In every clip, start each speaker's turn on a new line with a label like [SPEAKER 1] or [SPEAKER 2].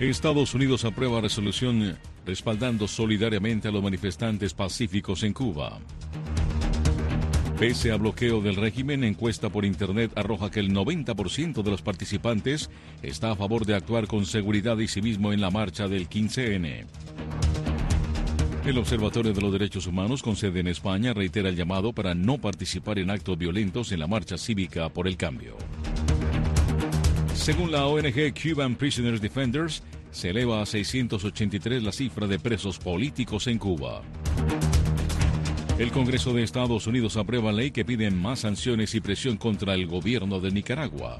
[SPEAKER 1] Estados Unidos aprueba resolución respaldando solidariamente a los manifestantes pacíficos en Cuba. Pese a bloqueo del régimen, encuesta por Internet arroja que el 90% de los participantes está a favor de actuar con seguridad y civismo en la marcha del 15N. El Observatorio de los Derechos Humanos, con sede en España, reitera el llamado para no participar en actos violentos en la marcha cívica por el cambio. Según la ONG Cuban Prisoners Defenders, se eleva a 683 la cifra de presos políticos en Cuba. El Congreso de Estados Unidos aprueba ley que pide más sanciones y presión contra el gobierno de Nicaragua.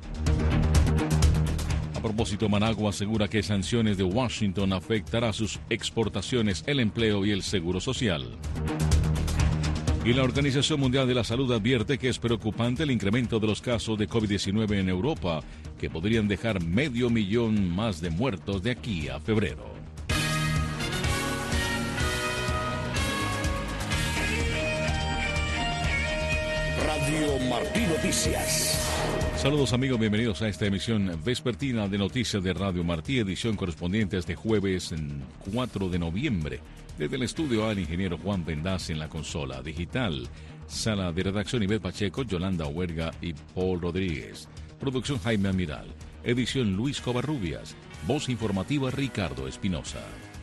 [SPEAKER 1] A propósito, Managua asegura que sanciones de Washington afectará sus exportaciones, el empleo y el seguro social. Y la Organización Mundial de la Salud advierte que es preocupante el incremento de los casos de COVID-19 en Europa, que podrían dejar 500,000 más de muertos de aquí a febrero.
[SPEAKER 2] Radio Martí Noticias.
[SPEAKER 1] Saludos amigos, bienvenidos a esta emisión vespertina de Noticias de Radio Martí, edición correspondiente a este jueves 4 de noviembre. Desde el estudio al ingeniero Juan Vendaz en la consola digital. Sala de redacción Ivette Pacheco, Yolanda Huerga y Paul Rodríguez. Producción Jaime Amiral. Edición Luis Covarrubias. Voz informativa Ricardo Espinosa.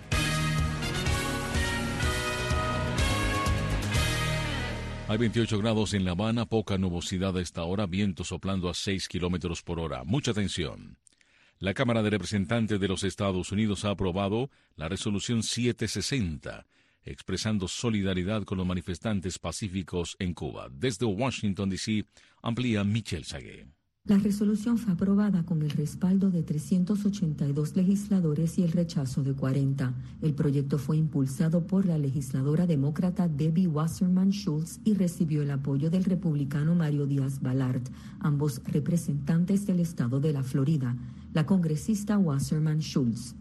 [SPEAKER 1] Hay 28 grados en La Habana, poca nubosidad a esta hora, viento soplando a 6 kilómetros por hora. Mucha atención. La Cámara de Representantes de los Estados Unidos ha aprobado la resolución 760, expresando solidaridad con los manifestantes pacíficos en Cuba. Desde Washington, D.C., amplía Michelle Sagué.
[SPEAKER 3] La resolución fue aprobada con el respaldo de 382 legisladores y el rechazo de 40. El proyecto fue impulsado por la legisladora demócrata Debbie Wasserman Schultz y recibió el apoyo del republicano Mario Díaz-Balart, ambos representantes del estado de la Florida. La congresista Wasserman Schultz.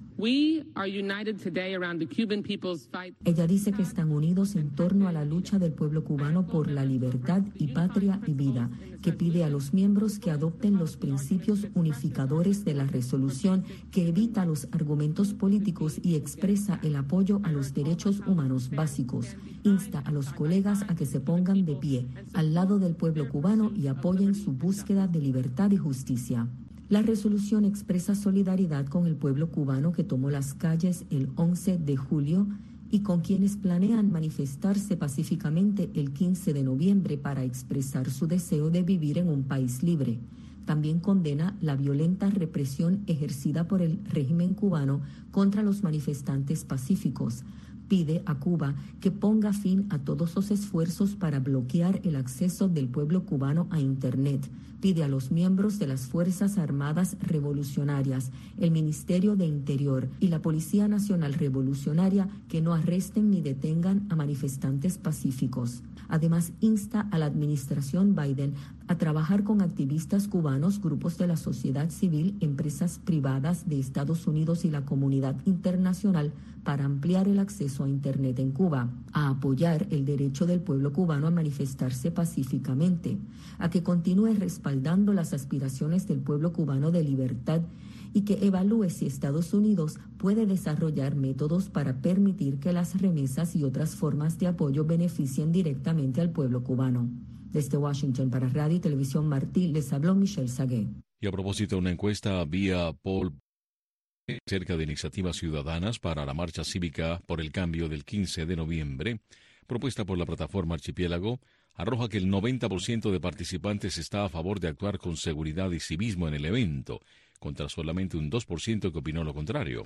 [SPEAKER 3] Ella dice que están unidos en torno a la lucha del pueblo cubano por la libertad y patria y vida, que pide a los miembros que adopten los principios unificadores de la resolución, que evita los argumentos políticos y expresa el apoyo a los derechos humanos básicos. Insta a los colegas a que se pongan de pie al lado del pueblo cubano y apoyen su búsqueda de libertad y justicia. La resolución expresa solidaridad con el pueblo cubano que tomó las calles el 11 de julio y con quienes planean manifestarse pacíficamente el 15 de noviembre para expresar su deseo de vivir en un país libre. También condena la violenta represión ejercida por el régimen cubano contra los manifestantes pacíficos. Pide a Cuba que ponga fin a todos los esfuerzos para bloquear el acceso del pueblo cubano a Internet. Pide a los miembros de las Fuerzas Armadas Revolucionarias, el Ministerio de Interior y la Policía Nacional Revolucionaria que no arresten ni detengan a manifestantes pacíficos. Además, insta a la administración Biden a trabajar con activistas cubanos, grupos de la sociedad civil, empresas privadas de Estados Unidos y la comunidad internacional para ampliar el acceso a Internet en Cuba, a apoyar el derecho del pueblo cubano a manifestarse pacíficamente, a que continúe respaldando las aspiraciones del pueblo cubano de libertad y que evalúe si Estados Unidos puede desarrollar métodos para permitir que las remesas y otras formas de apoyo beneficien directamente al pueblo cubano. Desde Washington para Radio y Televisión Martí, les habló Michelle Sagué.
[SPEAKER 1] Y a propósito de una encuesta vía Paul acerca de iniciativas ciudadanas para la marcha cívica por el cambio del 15 de noviembre, propuesta por la plataforma Archipiélago, arroja que el 90% de participantes está a favor de actuar con seguridad y civismo en el evento, contra solamente un 2% que opinó lo contrario.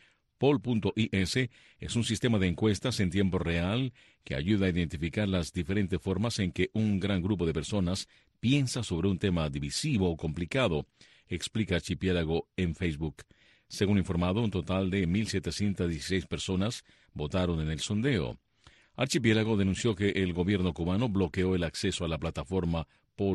[SPEAKER 1] Poll.is es un sistema de encuestas en tiempo real que ayuda a identificar las diferentes formas en que un gran grupo de personas piensa sobre un tema divisivo o complicado, explica Archipiélago en Facebook. Según informado, un total de 1.716 personas votaron en el sondeo. Archipiélago denunció que el gobierno cubano bloqueó el acceso a la plataforma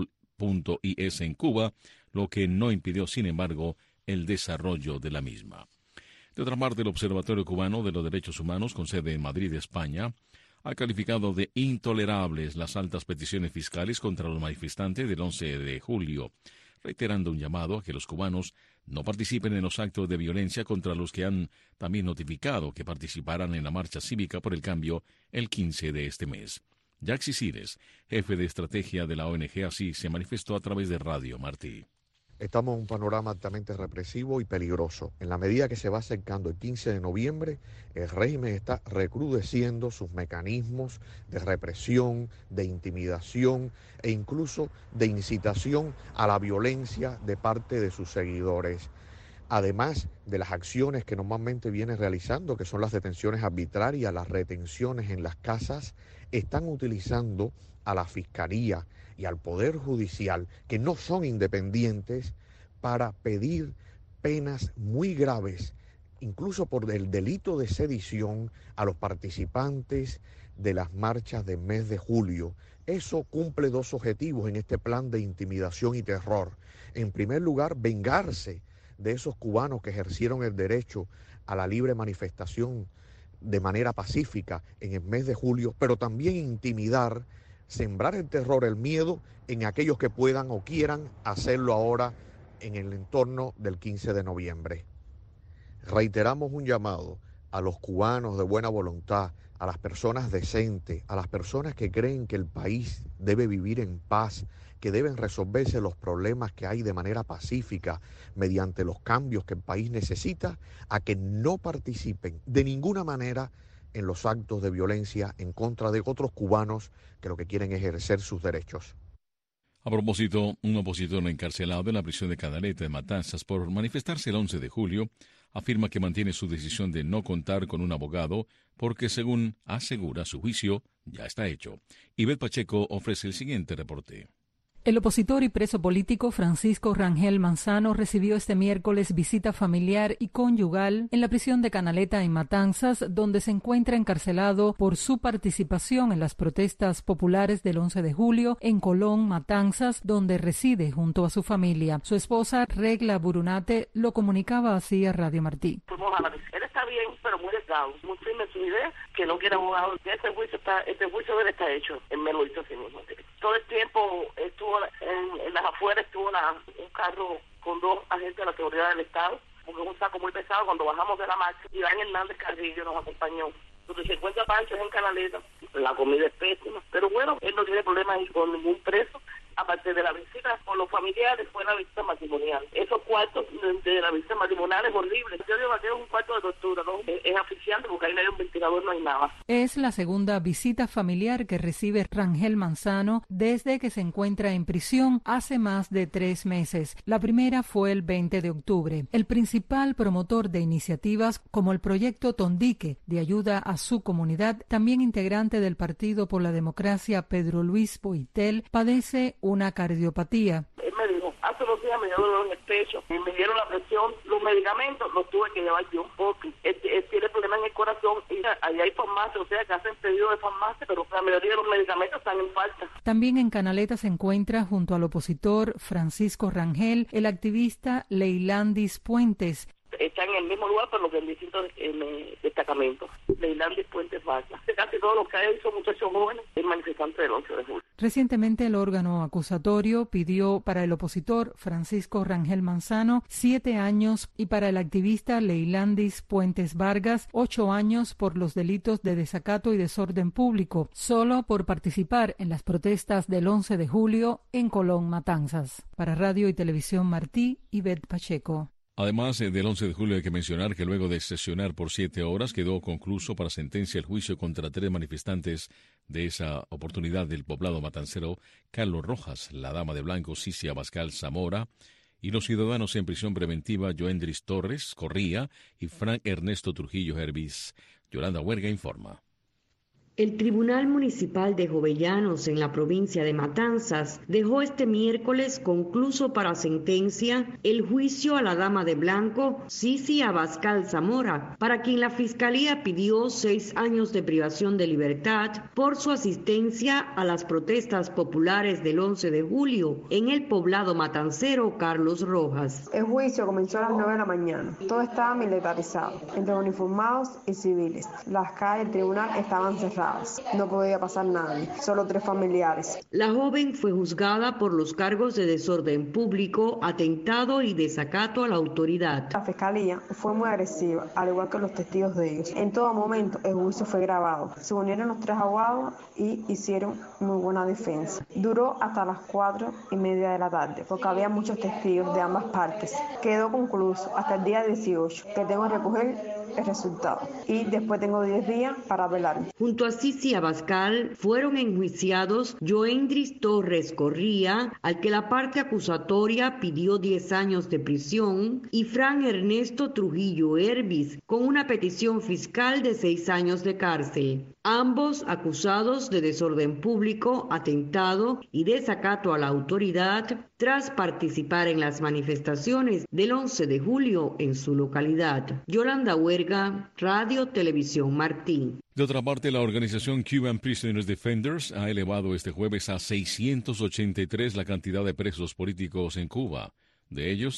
[SPEAKER 1] Poll.is en Cuba, lo que no impidió, sin embargo, el desarrollo de la misma. De otra parte, el Observatorio Cubano de los Derechos Humanos, con sede en Madrid, España, ha calificado de intolerables las altas peticiones fiscales contra los manifestantes del 11 de julio. reiterando un llamado a que los cubanos no participen en los actos de violencia contra los que han también notificado que participarán en la marcha cívica por el cambio el 15 de este mes. Jaxi Cires, jefe de estrategia de la ONG ASI, se manifestó a través de Radio Martí.
[SPEAKER 4] Estamos en un panorama altamente represivo y peligroso. En la medida que se va acercando el 15 de noviembre, el régimen está recrudeciendo sus mecanismos de represión, de intimidación e incluso de incitación a la violencia de parte de sus seguidores. Además de las acciones que normalmente viene realizando, que son las detenciones arbitrarias, las retenciones en las casas, están utilizando a la Fiscalía y al Poder Judicial, que no son independientes, para pedir penas muy graves, incluso por el delito de sedición, a los participantes de las marchas del mes de julio. Eso cumple dos objetivos en este plan de intimidación y terror. En primer lugar, vengarse de esos cubanos que ejercieron el derecho a la libre manifestación de manera pacífica en el mes de julio, pero también intimidar, sembrar el terror, el miedo en aquellos que puedan o quieran hacerlo ahora en el entorno del 15 de noviembre. Reiteramos un llamado a los cubanos de buena voluntad, a las personas decentes, a las personas que creen que el país debe vivir en paz, que deben resolverse los problemas que hay de manera pacífica mediante los cambios que el país necesita, a que no participen de ninguna manera en los actos de violencia en contra de otros cubanos que lo que quieren es ejercer sus derechos.
[SPEAKER 1] A propósito, un opositor encarcelado en la prisión de Canaleta de Matanzas por manifestarse el 11 de julio afirma que mantiene su decisión de no contar con un abogado porque, según asegura, su juicio ya está hecho. Ivette Pacheco ofrece el siguiente reporte.
[SPEAKER 5] El opositor y preso político Francisco Rangel Manzano recibió este miércoles visita familiar y conyugal en la prisión de Canaleta en Matanzas, donde se encuentra encarcelado por su participación en las protestas populares del 11 de julio en Colón, Matanzas, donde reside junto a su familia. Su esposa, Regla Burunate, lo comunicaba así a Radio Martí.
[SPEAKER 6] Él está bien, pero muy delgado, muy firme en su idea, que no quiere abogado. Este juicio de él está hecho, él me lo hizo así mismo. Todo el tiempo estuvo en las afueras, estuvo un carro con dos agentes de la seguridad del Estado, porque es un saco muy pesado. Cuando bajamos de la marcha, Iván Hernández Carrillo nos acompañó. Los 50 panchos en Canaleta, la comida es pésima, pero bueno, él no tiene problemas con ningún preso. Aparte de la visita con los familiares, fue la visita matrimonial. Esos cuartos de la visita matrimonial es horrible. Yo digo que es un cuarto de tortura, ¿no? Es asfixiante porque ahí no hay un ventilador, no hay nada.
[SPEAKER 5] Es la segunda visita familiar que recibe Rangel Manzano desde que se encuentra en prisión hace más de 3 meses. La primera fue el 20 de octubre. El principal promotor de iniciativas como el proyecto Tondique de ayuda a su comunidad, también integrante del Partido por la Democracia, Pedro Luis Boitel, padece una cardiopatía.
[SPEAKER 6] Él me dijo, hace 2 días me dio dolor en el pecho, y me dieron la presión, los medicamentos los tuve que llevar yo, porque él tiene problemas en el corazón y allá hay farmacia, o sea que hacen pedido de farmacia, pero la mayoría de los medicamentos están en falta.
[SPEAKER 5] También en Canaleta se encuentra junto al opositor Francisco Rangel el activista Leilandis Puentes.
[SPEAKER 6] Están en el mismo lugar, pero en distintos destacamentos. Leilandis Puentes Vargas. Casi todos los que hay son muchachos jóvenes, el manifestante del 11 de julio.
[SPEAKER 5] Recientemente el órgano acusatorio pidió para el opositor Francisco Rangel Manzano 7 años y para el activista Leilandis Puentes Vargas 8 años por los delitos de desacato y desorden público, solo por participar en las protestas del 11 de julio en Colón, Matanzas. Para Radio y Televisión Martí, Ivette Pacheco.
[SPEAKER 1] Además del 11 de julio hay que mencionar que luego de sesionar por 7 horas quedó concluso para sentencia el juicio contra 3 manifestantes de esa oportunidad del poblado matancero, Carlos Rojas, la dama de blanco Cici Abascal Zamora, y los ciudadanos en prisión preventiva Joendris Torres Corría y Frank Ernesto Trujillo Hervis. Yolanda Huerga informa.
[SPEAKER 7] El Tribunal Municipal de Jovellanos en la provincia de Matanzas dejó este miércoles concluso para sentencia el juicio a la dama de blanco Cici Abascal Zamora, para quien la Fiscalía pidió 6 años de privación de libertad por su asistencia a las protestas populares del 11 de julio en el poblado matancero Carlos Rojas.
[SPEAKER 8] El juicio comenzó a las 9 de la mañana. Todo estaba militarizado, entre uniformados y civiles. Las calles del tribunal estaban cerradas. cerradas. No podía pasar nadie, solo 3 familiares.
[SPEAKER 7] La joven fue juzgada por los cargos de desorden público, atentado y desacato a la autoridad.
[SPEAKER 8] La fiscalía fue muy agresiva, al igual que los testigos de ellos. En todo momento el juicio fue grabado. Se unieron los 3 abogados y hicieron muy buena defensa. Duró hasta las 4:30 de la tarde, porque había muchos testigos de ambas partes. Quedó concluso hasta el día 18, que tengo que recoger el resultado. Y después tengo 10 días para apelar.
[SPEAKER 7] Junto a Sisi Abascal fueron enjuiciados Joendris Torres Corría, al que la parte acusatoria pidió 10 años de prisión, y Fran Ernesto Trujillo Herbis, con una petición fiscal de 6 años de cárcel. Ambos acusados de desorden público, atentado y desacato a la autoridad tras participar en las manifestaciones del 11 de julio en su localidad. Yolanda Huerga, Radio Televisión Martín.
[SPEAKER 1] De otra parte, la organización Cuban Prisoners Defenders ha elevado este jueves a 683 la cantidad de presos políticos en Cuba, de ellos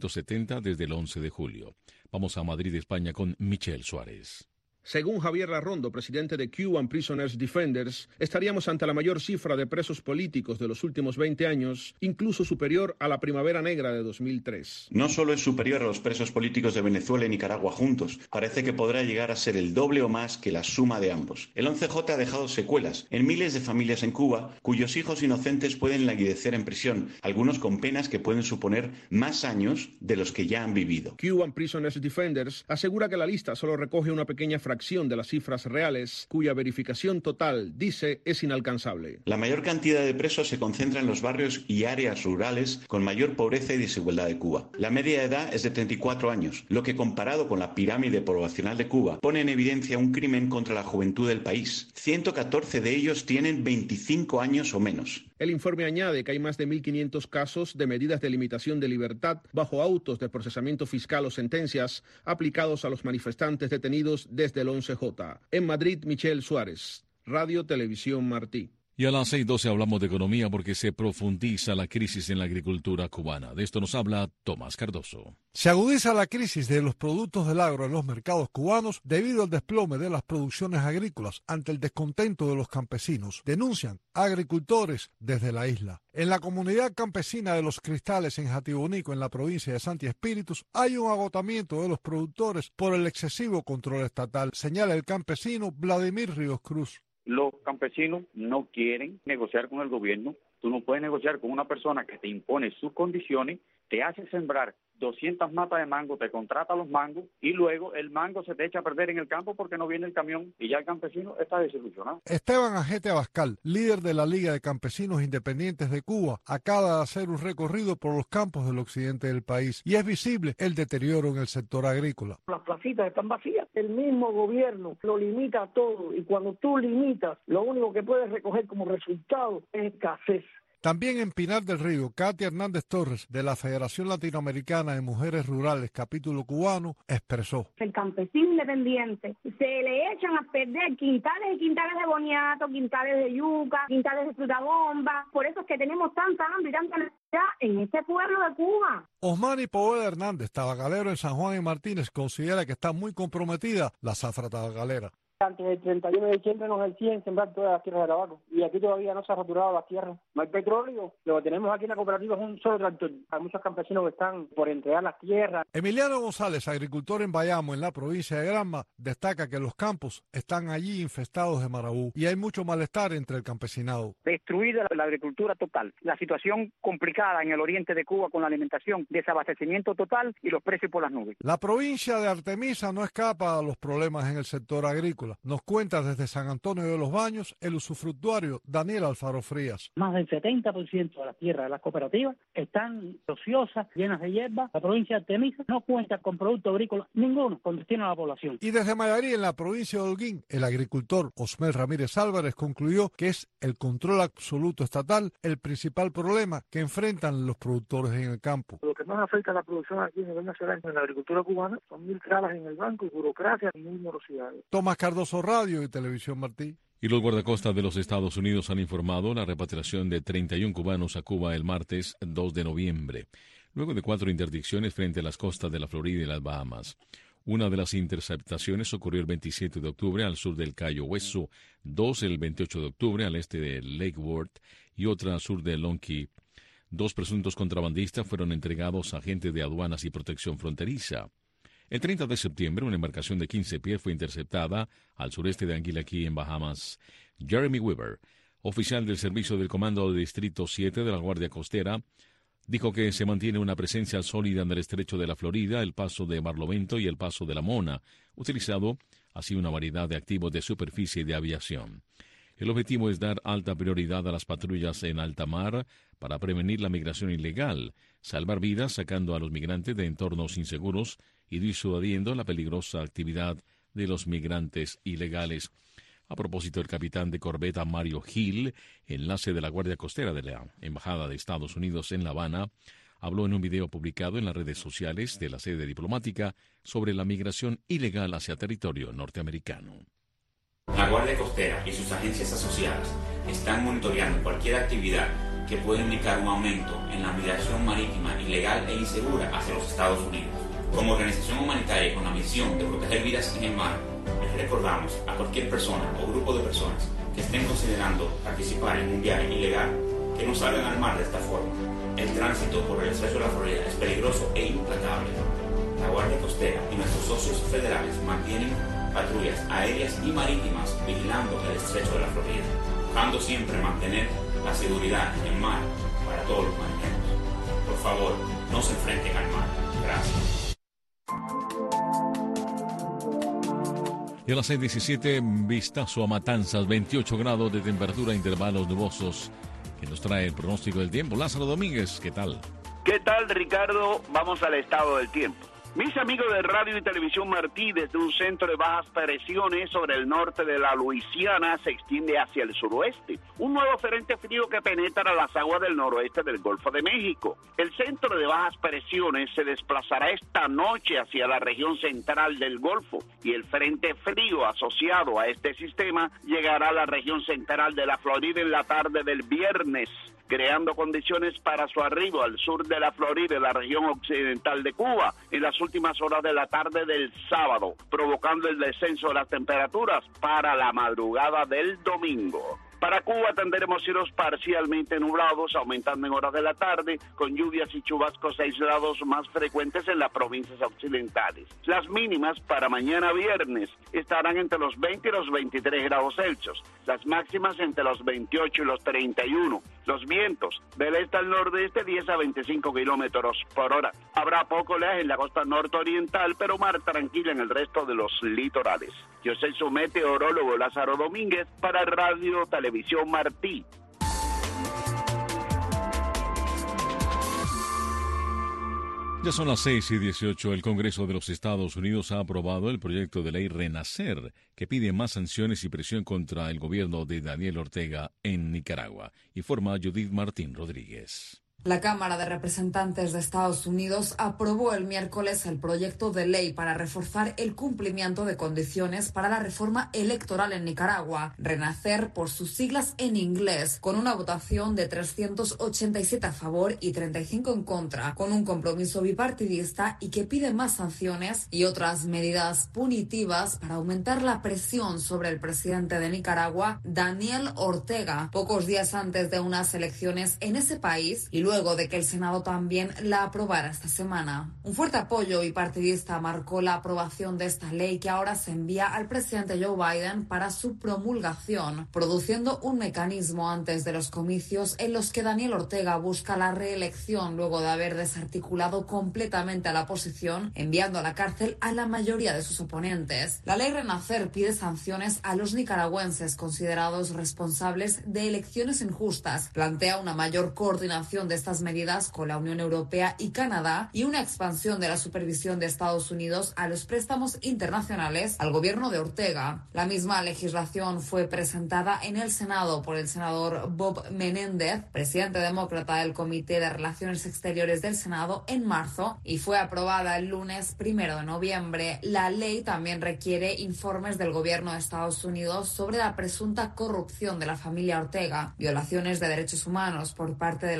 [SPEAKER 1] 370 desde el 11 de julio. Vamos a Madrid, España, con Michelle Suárez.
[SPEAKER 9] Según Javier Larrondo, presidente de Cuban Prisoners Defenders, estaríamos ante la mayor cifra de presos políticos de los últimos 20 años, incluso superior a la Primavera Negra de 2003.
[SPEAKER 10] No solo es superior a los presos políticos de Venezuela y Nicaragua juntos, parece que podrá llegar a ser el doble o más que la suma de ambos. El 11J ha dejado secuelas en miles de familias en Cuba, cuyos hijos inocentes pueden languidecer en prisión, algunos con penas que pueden suponer más años de los que ya han vivido.
[SPEAKER 9] Cuban Prisoners Defenders asegura que la lista solo recoge una pequeña fracción de las cifras reales, cuya verificación total, dice, es inalcanzable.
[SPEAKER 10] La mayor cantidad de presos se concentra en los barrios y áreas rurales con mayor pobreza y desigualdad de Cuba. La media de edad es de 34 años, lo que comparado con la pirámide poblacional de Cuba pone en evidencia un crimen contra la juventud del país. 114 de ellos tienen 25 años o menos.
[SPEAKER 9] El informe añade que hay más de 1.500 casos de medidas de limitación de libertad bajo autos de procesamiento fiscal o sentencias aplicados a los manifestantes detenidos desde el 11J. En Madrid, Michelle Suárez, Radio Televisión Martí.
[SPEAKER 1] Y a las 6:12 hablamos de economía porque se profundiza la crisis en la agricultura cubana. De esto nos habla Tomás Cardoso.
[SPEAKER 11] Se agudiza la crisis de los productos del agro en los mercados cubanos debido al desplome de las producciones agrícolas ante el descontento de los campesinos, denuncian agricultores desde la isla. En la comunidad campesina de Los Cristales en Jatibonico, en la provincia de Santi Espíritus, hay un agotamiento de los productores por el excesivo control estatal, señala el campesino Vladimir Ríos Cruz.
[SPEAKER 12] Los campesinos no quieren negociar con el gobierno. Tú no puedes negociar con una persona que te impone sus condiciones, te hace sembrar 200 matas de mango, te contrata los mangos y luego el mango se te echa a perder en el campo porque no viene el camión y ya el campesino está desilusionado.
[SPEAKER 11] Esteban Ajete Abascal, líder de la Liga de Campesinos Independientes de Cuba, acaba de hacer un recorrido por los campos del occidente del país y es visible el deterioro en el sector agrícola.
[SPEAKER 13] Las placitas están vacías, el mismo gobierno lo limita todo y cuando tú limitas, lo único que puedes recoger como resultado es escasez.
[SPEAKER 11] También en Pinar del Río, Katia Hernández Torres, de la Federación Latinoamericana de Mujeres Rurales, capítulo cubano, expresó.
[SPEAKER 14] El campesino independiente se le echan a perder quintales y quintales de boniato, quintales de yuca, quintales de fruta bomba. Por eso es que tenemos tanta hambre y tanta necesidad en este pueblo de Cuba.
[SPEAKER 11] Osmani Poveda Hernández, tabacalero en San Juan y Martínez, considera que está muy comprometida la zafra tabacalera.
[SPEAKER 15] Antes del 31 de diciembre nos decían sembrar todas las tierras de tabaco y aquí todavía no se ha roturado las tierras. No hay petróleo, lo que tenemos aquí en la cooperativa es un solo tractor. Hay muchos campesinos que están por entregar las tierras.
[SPEAKER 11] Emiliano González, agricultor en Bayamo, en la provincia de Granma, destaca que los campos están allí infestados de marabú y hay mucho malestar entre el campesinado.
[SPEAKER 16] Destruida la agricultura total, la situación complicada en el oriente de Cuba con la alimentación, desabastecimiento total y los precios por las nubes.
[SPEAKER 11] La provincia de Artemisa no escapa a los problemas en el sector agrícola. Nos cuenta desde San Antonio de los Baños el usufructuario Daniel Alfaro Frías.
[SPEAKER 17] Más del 70% de las tierras de las cooperativas están ociosas, llenas de hierba. La provincia de Artemisa no cuenta con producto agrícola ninguno con destino a la población.
[SPEAKER 11] Y desde Mayarí, en la provincia de Holguín, el agricultor Osmel Ramírez Álvarez concluyó que es el control absoluto estatal el principal problema que enfrentan los productores en el campo.
[SPEAKER 13] Lo que más afecta a la producción aquí a nivel nacional en la agricultura cubana son 1000 trabas en el banco y burocracia y mil morosidades.
[SPEAKER 11] Tomás Cardoso, Radio y Televisión Martí.
[SPEAKER 1] Y los guardacostas de los Estados Unidos han informado la repatriación de 31 cubanos a Cuba el martes 2 de noviembre, luego de 4 interdicciones frente a las costas de la Florida y las Bahamas. Una de las interceptaciones ocurrió el 27 de octubre al sur del Cayo Hueso, dos el 28 de octubre al este de Lake Worth y otra al sur de Long Key. 2 presuntos contrabandistas fueron entregados a agentes de aduanas y protección fronteriza. El 30 de septiembre, una embarcación de 15 pies fue interceptada al sureste de Anguilla Key, en Bahamas. Jeremy Weaver, oficial del Servicio del Comando del Distrito 7 de la Guardia Costera, dijo que se mantiene una presencia sólida en el estrecho de la Florida, el paso de Barlovento y el paso de la Mona, utilizado así una variedad de activos de superficie y de aviación. El objetivo es dar alta prioridad a las patrullas en alta mar para prevenir la migración ilegal, salvar vidas sacando a los migrantes de entornos inseguros y disuadiendo la peligrosa actividad de los migrantes ilegales. A propósito, el capitán de corbeta Mario Hill, enlace de la Guardia Costera de la Embajada de Estados Unidos en La Habana, habló en un video publicado en las redes sociales de la sede diplomática sobre la migración ilegal hacia territorio norteamericano.
[SPEAKER 18] La Guardia Costera y sus agencias asociadas están monitoreando cualquier actividad que pueda indicar un aumento en la migración marítima ilegal e insegura hacia los Estados Unidos. Como organización humanitaria con la misión de proteger vidas en el mar, les recordamos a cualquier persona o grupo de personas que estén considerando participar en un viaje ilegal que no salgan al mar de esta forma. El tránsito por el estrecho de la Florida es peligroso e implacable. La Guardia Costera y nuestros socios federales mantienen patrullas aéreas y marítimas vigilando el estrecho de la Florida, buscando siempre mantener la seguridad en el mar para todos los marineros. Por favor, no se enfrenten al mar. Gracias.
[SPEAKER 1] Y a las 6:17, vistazo a Matanzas, 28 grados de temperatura, intervalos nubosos, que nos trae el pronóstico del tiempo. Lázaro Domínguez, ¿qué tal?
[SPEAKER 19] ¿Qué tal, Ricardo? Vamos al estado del tiempo. Mis amigos de Radio y Televisión Martí, desde un centro de bajas presiones sobre el norte de la Luisiana, se extiende hacia el suroeste. Un nuevo frente frío que penetra las aguas del noroeste del Golfo de México. El centro de bajas presiones se desplazará esta noche hacia la región central del Golfo y el frente frío asociado a este sistema llegará a la región central de la Florida en la tarde del viernes, creando condiciones para su arribo al sur de la Florida y la región occidental de Cuba en las últimas horas de la tarde del sábado, provocando el descenso de las temperaturas para la madrugada del domingo. Para Cuba tendremos cielos parcialmente nublados, aumentando en horas de la tarde, con lluvias y chubascos aislados más frecuentes en las provincias occidentales. Las mínimas para mañana viernes estarán entre los 20 y los 23 grados Celsius, las máximas entre los 28 y los 31. Los vientos del este al nordeste 10 a 25 kilómetros por hora. Habrá poco oleaje en la costa nororiental, pero mar tranquila en el resto de los litorales. Yo soy su meteorólogo Lázaro Domínguez para Radio Televisión Martí.
[SPEAKER 1] Ya son las 6:18. El Congreso de los Estados Unidos ha aprobado el proyecto de ley Renacer, que pide más sanciones y presión contra el gobierno de Daniel Ortega en Nicaragua. Informa Judith Martín Rodríguez.
[SPEAKER 20] La Cámara de Representantes de Estados Unidos aprobó el miércoles el proyecto de ley para reforzar el cumplimiento de condiciones para la reforma electoral en Nicaragua, Renacer por sus siglas en inglés, con una votación de 387 a favor y 35 en contra, con un compromiso bipartidista y que pide más sanciones y otras medidas punitivas para aumentar la presión sobre el presidente de Nicaragua, Daniel Ortega, pocos días antes de unas elecciones en ese país y luego de que el Senado también la aprobara esta semana. Un fuerte apoyo bipartidista marcó la aprobación de esta ley que ahora se envía al presidente Joe Biden para su promulgación, produciendo un mecanismo antes de los comicios en los que Daniel Ortega busca la reelección luego de haber desarticulado completamente a la oposición, enviando a la cárcel a la mayoría de sus oponentes. La ley Renacer pide sanciones a los nicaragüenses considerados responsables de elecciones injustas, plantea una mayor coordinación de estas medidas con la Unión Europea y Canadá y una expansión de la supervisión de Estados Unidos a los préstamos internacionales al gobierno de Ortega. La misma legislación fue presentada en el Senado por el senador Bob Menéndez, presidente demócrata del Comité de Relaciones Exteriores del Senado, en marzo y fue aprobada el lunes 1 de noviembre. La ley también requiere informes del gobierno de Estados Unidos sobre la presunta corrupción de la familia Ortega, violaciones de derechos humanos por parte de las fuerzas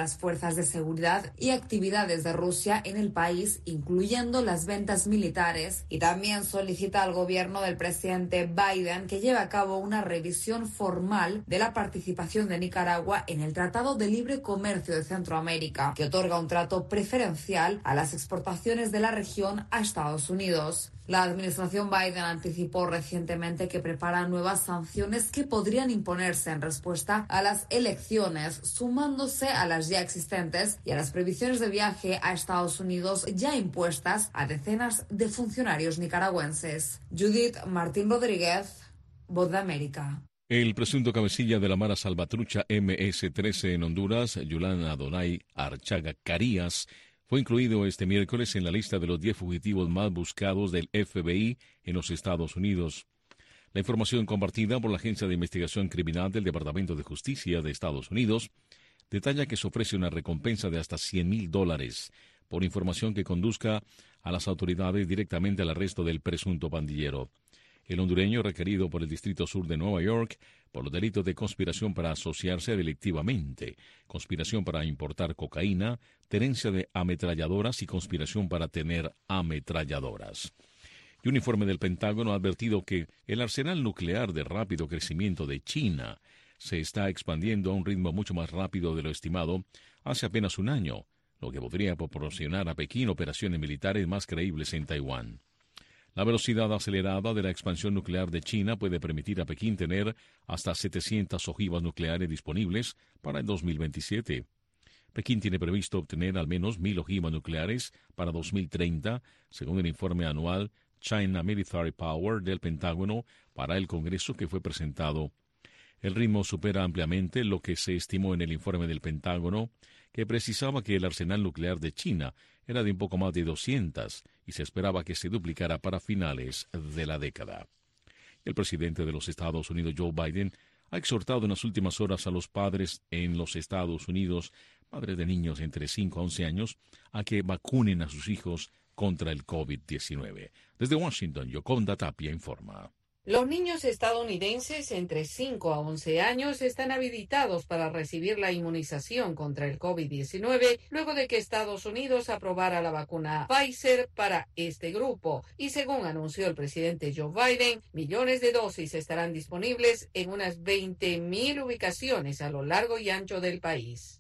[SPEAKER 20] temas de seguridad y actividades de Rusia en el país, incluyendo las ventas militares, y también solicita al gobierno del presidente Biden que lleve a cabo una revisión formal de la participación de Nicaragua en el Tratado de Libre Comercio de Centroamérica, que otorga un trato preferencial a las exportaciones de la región a Estados Unidos. La administración Biden anticipó recientemente que prepara nuevas sanciones que podrían imponerse en respuesta a las elecciones, sumándose a las ya existentes y a las prohibiciones de viaje a Estados Unidos ya impuestas a decenas de funcionarios nicaragüenses. Judith Martín Rodríguez, Voz de América.
[SPEAKER 1] El presunto cabecilla de la Mara Salvatrucha MS-13 en Honduras, Yulan Adonai Archaga Carías, fue incluido este miércoles en la lista de los 10 fugitivos más buscados del FBI en los Estados Unidos. La información compartida por la Agencia de Investigación Criminal del Departamento de Justicia de Estados Unidos detalla que se ofrece una recompensa de hasta $100,000 por información que conduzca a las autoridades directamente al arresto del presunto pandillero. El hondureño, requerido por el Distrito Sur de Nueva York por los delitos de conspiración para asociarse delictivamente, conspiración para importar cocaína, tenencia de ametralladoras y conspiración para tener ametralladoras. Y un informe del Pentágono ha advertido que el arsenal nuclear de rápido crecimiento de China se está expandiendo a un ritmo mucho más rápido de lo estimado hace apenas un año, lo que podría proporcionar a Pekín operaciones militares más creíbles en Taiwán. La velocidad acelerada de la expansión nuclear de China puede permitir a Pekín tener hasta 700 ojivas nucleares disponibles para el 2027. Pekín tiene previsto obtener al menos 1,000 ojivas nucleares para 2030, según el informe anual China Military Power del Pentágono para el Congreso que fue presentado. El ritmo supera ampliamente lo que se estimó en el informe del Pentágono, que precisaba que el arsenal nuclear de China era de un poco más de 200 y se esperaba que se duplicara para finales de la década. El presidente de los Estados Unidos, Joe Biden, ha exhortado en las últimas horas a los padres en los Estados Unidos, padres de niños entre 5 a 11 años, a que vacunen a sus hijos contra el COVID-19. Desde Washington, Yoconda Tapia informa.
[SPEAKER 21] Los niños estadounidenses entre 5 a 11 años están habilitados para recibir la inmunización contra el COVID-19 luego de que Estados Unidos aprobara la vacuna Pfizer para este grupo. Y según anunció el presidente Joe Biden, millones de dosis estarán disponibles en unas 20,000 ubicaciones a lo largo y ancho del país.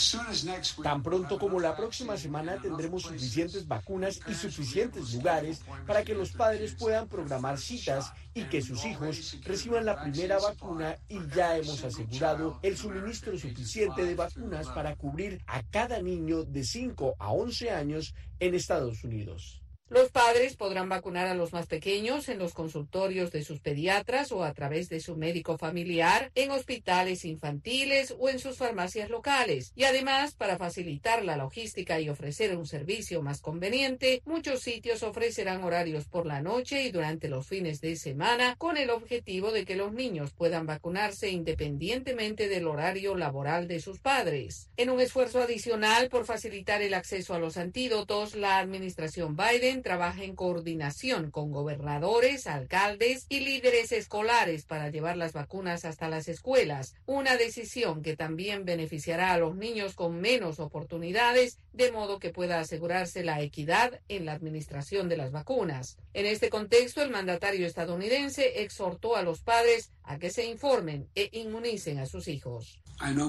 [SPEAKER 22] Tan pronto como la próxima semana tendremos suficientes vacunas y suficientes lugares para que los padres puedan programar citas y que sus hijos reciban la primera vacuna, y ya hemos asegurado el suministro suficiente de vacunas para cubrir a cada niño de 5 a 11 años en Estados Unidos.
[SPEAKER 21] Los padres podrán vacunar a los más pequeños en los consultorios de sus pediatras o a través de su médico familiar, en hospitales infantiles o en sus farmacias locales. Y además, para facilitar la logística y ofrecer un servicio más conveniente, muchos sitios ofrecerán horarios por la noche y durante los fines de semana, con el objetivo de que los niños puedan vacunarse independientemente del horario laboral de sus padres. En un esfuerzo adicional por facilitar el acceso a los antídotos, la administración Biden trabaja en coordinación con gobernadores, alcaldes y líderes escolares para llevar las vacunas hasta las escuelas, una decisión que también beneficiará a los niños con menos oportunidades, de modo que pueda asegurarse la equidad en la administración de las vacunas. En este contexto, el mandatario estadounidense exhortó a los padres a que se informen e inmunicen a sus hijos.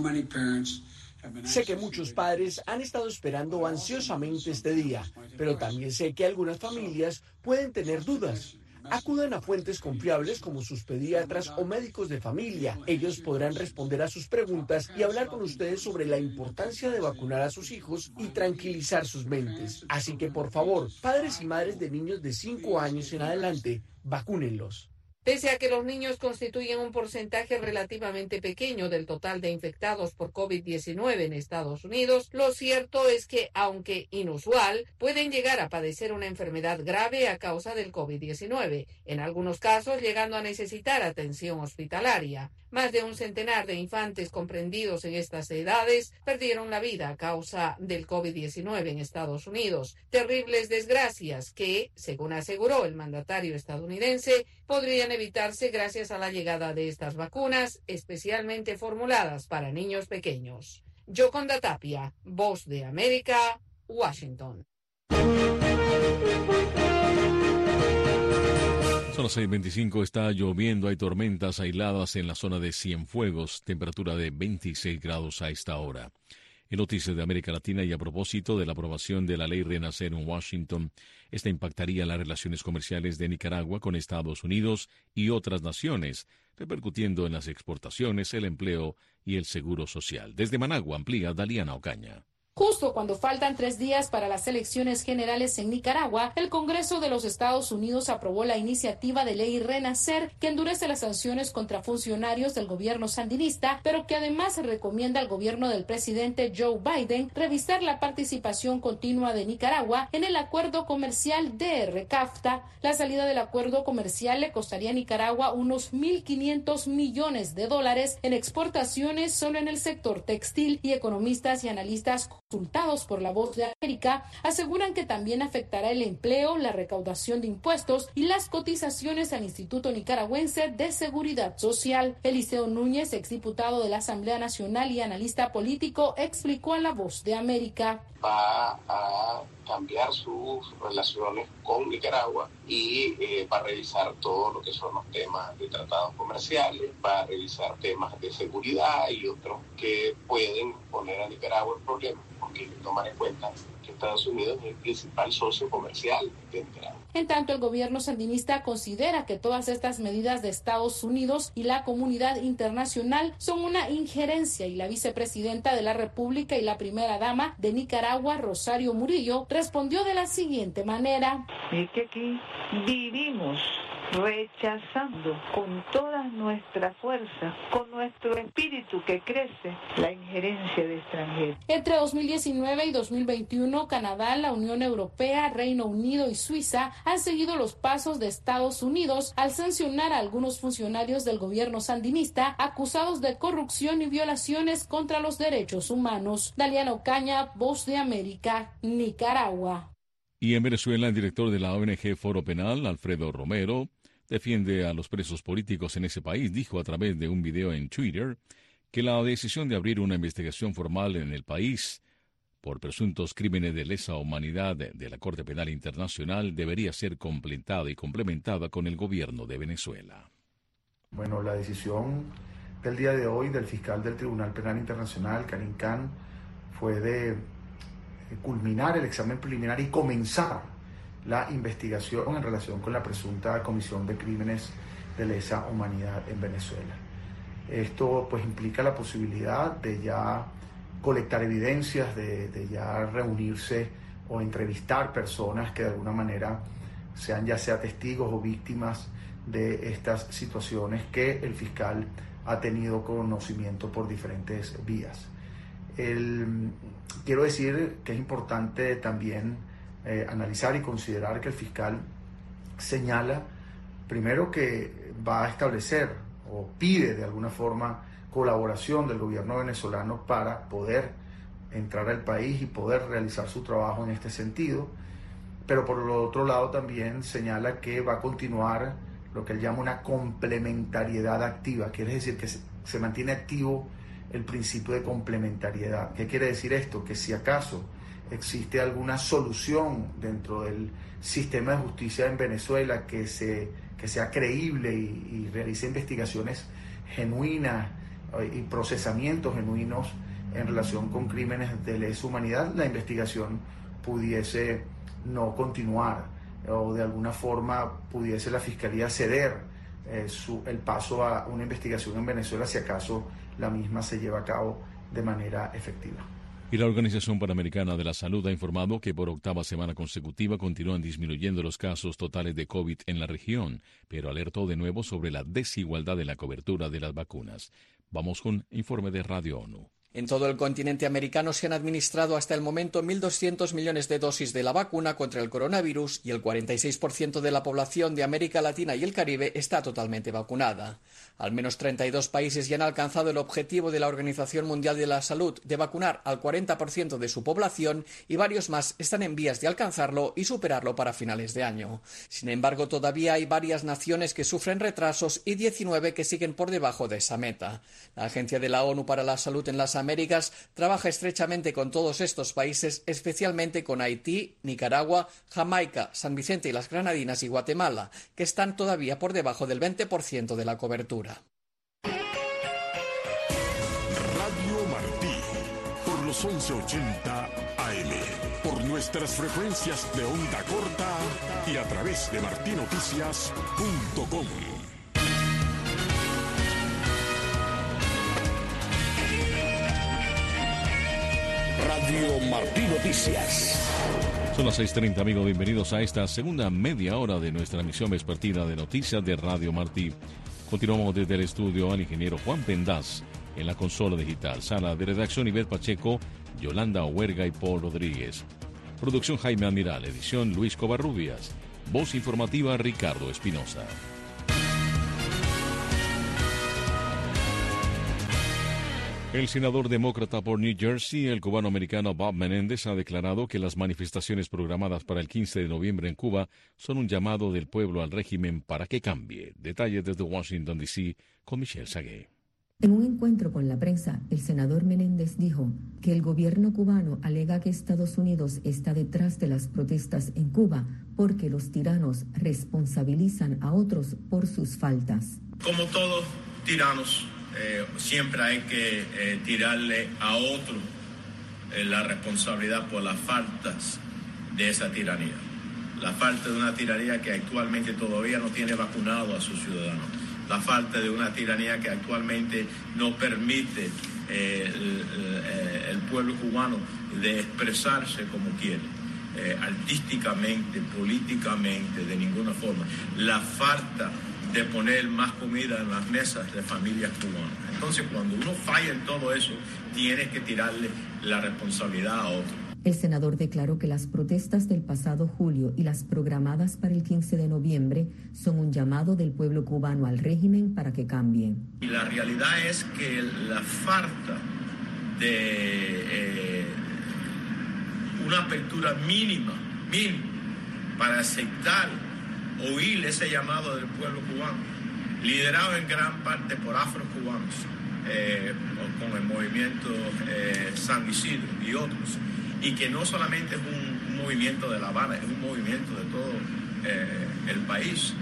[SPEAKER 22] Sé que muchos padres han estado esperando ansiosamente este día, pero también sé que algunas familias pueden tener dudas. Acudan a fuentes confiables como sus pediatras o médicos de familia. Ellos podrán responder a sus preguntas y hablar con ustedes sobre la importancia de vacunar a sus hijos y tranquilizar sus mentes. Así que, por favor, padres y madres de niños de 5 años en adelante, vacúnenlos.
[SPEAKER 21] Pese a que los niños constituyen un porcentaje relativamente pequeño del total de infectados por COVID-19 en Estados Unidos, lo cierto es que, aunque inusual, pueden llegar a padecer una enfermedad grave a causa del COVID-19, en algunos casos llegando a necesitar atención hospitalaria. Más de un centenar de infantes comprendidos en estas edades perdieron la vida a causa del COVID-19 en Estados Unidos. Terribles desgracias que, según aseguró el mandatario estadounidense, podrían evitarse gracias a la llegada de estas vacunas, especialmente formuladas para niños pequeños. Yoconda Tapia, Voz de América, Washington.
[SPEAKER 1] Son las 6:25, está lloviendo, hay tormentas aisladas en la zona de Cienfuegos, temperatura de 26 grados a esta hora. En noticias de América Latina y a propósito de la aprobación de la ley Renacer en Washington, esta impactaría las relaciones comerciales de Nicaragua con Estados Unidos y otras naciones, repercutiendo en las exportaciones, el empleo y el seguro social. Desde Managua amplía Daliana Ocaña.
[SPEAKER 2] Justo cuando faltan 3 días para las elecciones generales en Nicaragua, el Congreso de los Estados Unidos aprobó la iniciativa de ley Renacer, que endurece las sanciones contra funcionarios del gobierno sandinista, pero que además recomienda al gobierno del presidente Joe Biden revisar la participación continua de Nicaragua en el acuerdo comercial DR-CAFTA. La salida del acuerdo comercial le costaría a Nicaragua unos $1.500 millones en exportaciones solo en el sector textil, y economistas y analistas consultados por La Voz de América aseguran que también afectará el empleo, la recaudación de impuestos y las cotizaciones al Instituto Nicaragüense de Seguridad Social. Eliseo Núñez, exdiputado de la Asamblea Nacional y analista político, explicó a La Voz de América.
[SPEAKER 3] Va a cambiar sus relaciones con Nicaragua y va a revisar todo lo que son los temas de tratados comerciales, va a revisar temas de seguridad y otros que pueden poner a Nicaragua en problemas, porque hay que tomar en cuenta que Estados Unidos es el principal socio comercial de Nicaragua.
[SPEAKER 2] En tanto, el gobierno sandinista considera que todas estas medidas de Estados Unidos y la comunidad internacional son una injerencia, y la vicepresidenta de la República y la primera dama de Nicaragua, Rosario Murillo, respondió de la siguiente manera.
[SPEAKER 23] Es que aquí vivimos rechazando con toda nuestra fuerza, con nuestro espíritu que crece, la injerencia de extranjeros.
[SPEAKER 2] Entre 2019 y 2021, Canadá, la Unión Europea, Reino Unido y Suiza han seguido los pasos de Estados Unidos al sancionar a algunos funcionarios del gobierno sandinista acusados de corrupción y violaciones contra los derechos humanos. Daliana Ocaña, Voz de América, Nicaragua.
[SPEAKER 1] Y en Venezuela, el director de la ONG Foro Penal, Alfredo Romero, defiende a los presos políticos en ese país. Dijo a través de un video en Twitter que la decisión de abrir una investigación formal en el país por presuntos crímenes de lesa humanidad de la Corte Penal Internacional debería ser completada y complementada con el gobierno de Venezuela.
[SPEAKER 24] Bueno, la decisión del día de hoy del fiscal del Tribunal Penal Internacional, Karim Khan, fue de culminar el examen preliminar y comenzar la investigación en relación con la presunta comisión de crímenes de lesa humanidad en Venezuela. Esto pues implica la posibilidad de ya colectar evidencias, de ya reunirse o entrevistar personas que de alguna manera sean ya sea testigos o víctimas de estas situaciones que el fiscal ha tenido conocimiento por diferentes vías. Quiero decir que es importante también analizar y considerar que el fiscal señala primero que va a establecer o pide de alguna forma colaboración del gobierno venezolano para poder entrar al país y poder realizar su trabajo en este sentido, pero por el otro lado también señala que va a continuar lo que él llama una complementariedad activa, quiere decir que se mantiene activo el principio de complementariedad. ¿Qué quiere decir esto? Que si acaso existe alguna solución dentro del sistema de justicia en Venezuela que sea creíble y realice investigaciones genuinas y procesamientos genuinos en relación con crímenes de lesa humanidad, la investigación pudiese no continuar o de alguna forma pudiese la Fiscalía ceder el paso a una investigación en Venezuela si acaso la misma se lleva a cabo de manera efectiva.
[SPEAKER 1] Y la Organización Panamericana de la Salud ha informado que por octava semana consecutiva continúan disminuyendo los casos totales de COVID en la región, pero alertó de nuevo sobre la desigualdad en la cobertura de las vacunas. Vamos con informe de Radio ONU.
[SPEAKER 25] En todo el continente americano se han administrado hasta el momento 1.200 millones de dosis de la vacuna contra el coronavirus y el 46% de la población de América Latina y el Caribe está totalmente vacunada. Al menos 32 países ya han alcanzado el objetivo de la Organización Mundial de la Salud de vacunar al 40% de su población y varios más están en vías de alcanzarlo y superarlo para finales de año. Sin embargo, todavía hay varias naciones que sufren retrasos y 19 que siguen por debajo de esa meta. La Agencia de la ONU para la Salud en las Américas trabaja estrechamente con todos estos países, especialmente con Haití, Nicaragua, Jamaica, San Vicente y las Granadinas y Guatemala, que están todavía por debajo del 20% de la cobertura.
[SPEAKER 4] Radio Martí, por los 1180 AM, por nuestras frecuencias de onda corta y a través de martinoticias.com. Radio Martí Noticias.
[SPEAKER 1] Son las 6:30, amigos. Bienvenidos a esta segunda media hora de nuestra emisión vespertina de noticias de Radio Martí. Continuamos desde el estudio al ingeniero Juan Pendaz, en la consola digital. Sala de redacción Ivette Pacheco, Yolanda Huerga y Paul Rodríguez. Producción Jaime Admiral. Edición Luis Covarrubias. Voz informativa Ricardo Espinosa. El senador demócrata por New Jersey, el cubano-americano Bob Menéndez, ha declarado que las manifestaciones programadas para el 15 de noviembre en Cuba son un llamado del pueblo al régimen para que cambie. Detalles desde Washington, D.C., con Michelle Sagué.
[SPEAKER 5] En un encuentro con la prensa, el senador Menéndez dijo que el gobierno cubano alega que Estados Unidos está detrás de las protestas en Cuba porque los tiranos responsabilizan a otros por sus faltas.
[SPEAKER 6] Como todos tiranos, siempre hay que tirarle a otro la responsabilidad por las faltas de esa tiranía. La falta de una tiranía que actualmente todavía no tiene vacunado a sus ciudadanos. La falta de una tiranía que actualmente no permite el pueblo cubano de expresarse como quiere, artísticamente, políticamente, de ninguna forma. La falta de poner más comida en las mesas de familias cubanas. Entonces, cuando uno falla en todo eso, tiene que tirarle la responsabilidad a otro.
[SPEAKER 5] El senador declaró que las protestas del pasado julio y las programadas para el 15 de noviembre son un llamado del pueblo cubano al régimen para que cambie.
[SPEAKER 6] Y la realidad es que la falta de una apertura mínima, para aceptar, oír ese llamado del pueblo cubano, liderado en gran parte por afrocubanos, con el movimiento San Isidro y otros, y que no solamente es un movimiento de La Habana, es un movimiento de todo el país,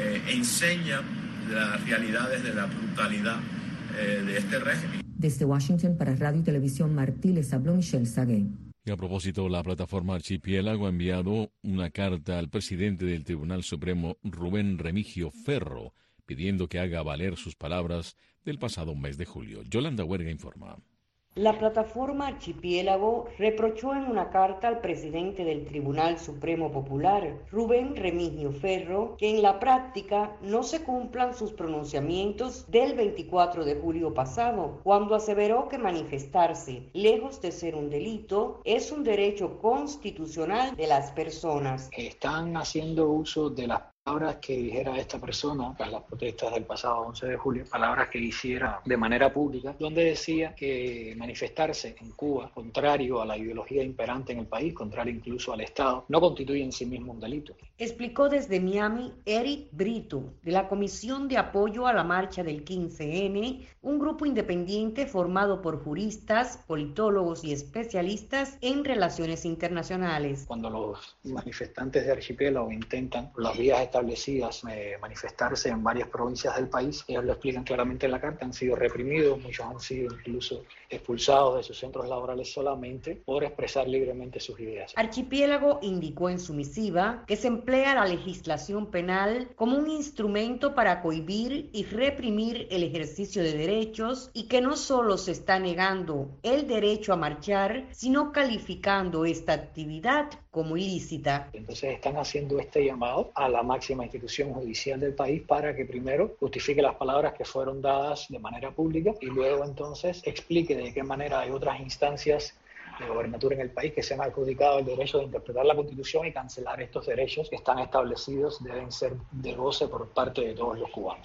[SPEAKER 6] enseña las realidades de la brutalidad de este régimen.
[SPEAKER 5] Desde Washington para Radio y Televisión Martí les habló Michelle Sagué.
[SPEAKER 1] Y a propósito, la plataforma Archipiélago ha enviado una carta al presidente del Tribunal Supremo, Rubén Remigio Ferro, pidiendo que haga valer sus palabras del pasado mes de julio. Yolanda Huerga informa.
[SPEAKER 7] La plataforma Archipiélago reprochó en una carta al presidente del Tribunal Supremo Popular, Rubén Remigio Ferro, que en la práctica no se cumplan sus pronunciamientos del 24 de julio pasado, cuando aseveró que manifestarse, lejos de ser un delito, es un derecho constitucional de las personas.
[SPEAKER 8] Están haciendo uso de las palabras que dijera esta persona tras las protestas del pasado 11 de julio, palabras que hiciera de manera pública, donde decía que manifestarse en Cuba, contrario a la ideología imperante en el país, contrario incluso al Estado, no constituye en sí mismo un delito.
[SPEAKER 7] Explicó desde Miami Eric Brito, de la Comisión de Apoyo a la Marcha del 15M, un grupo independiente formado por juristas, politólogos y especialistas en relaciones internacionales.
[SPEAKER 8] Cuando los manifestantes de Archipiélago intentan las vías establecidas manifestarse en varias provincias del país, ellos lo explican claramente en la carta, han sido reprimidos, muchos han sido incluso expulsados de sus centros laborales solamente por expresar libremente sus ideas.
[SPEAKER 7] Archipiélago indicó en su misiva que se emplea la legislación penal como un instrumento para cohibir y reprimir el ejercicio de derechos y que no solo se está negando el derecho a marchar, sino calificando esta actividad como ilícita.
[SPEAKER 8] Entonces están haciendo este llamado a la máxima institución judicial del país para que primero justifique las palabras que fueron dadas de manera pública y luego entonces explique de qué manera hay otras instancias de gobernatura en el país que se han adjudicado el derecho de interpretar la Constitución y cancelar estos derechos que están establecidos, deben ser de goce por parte de todos los cubanos.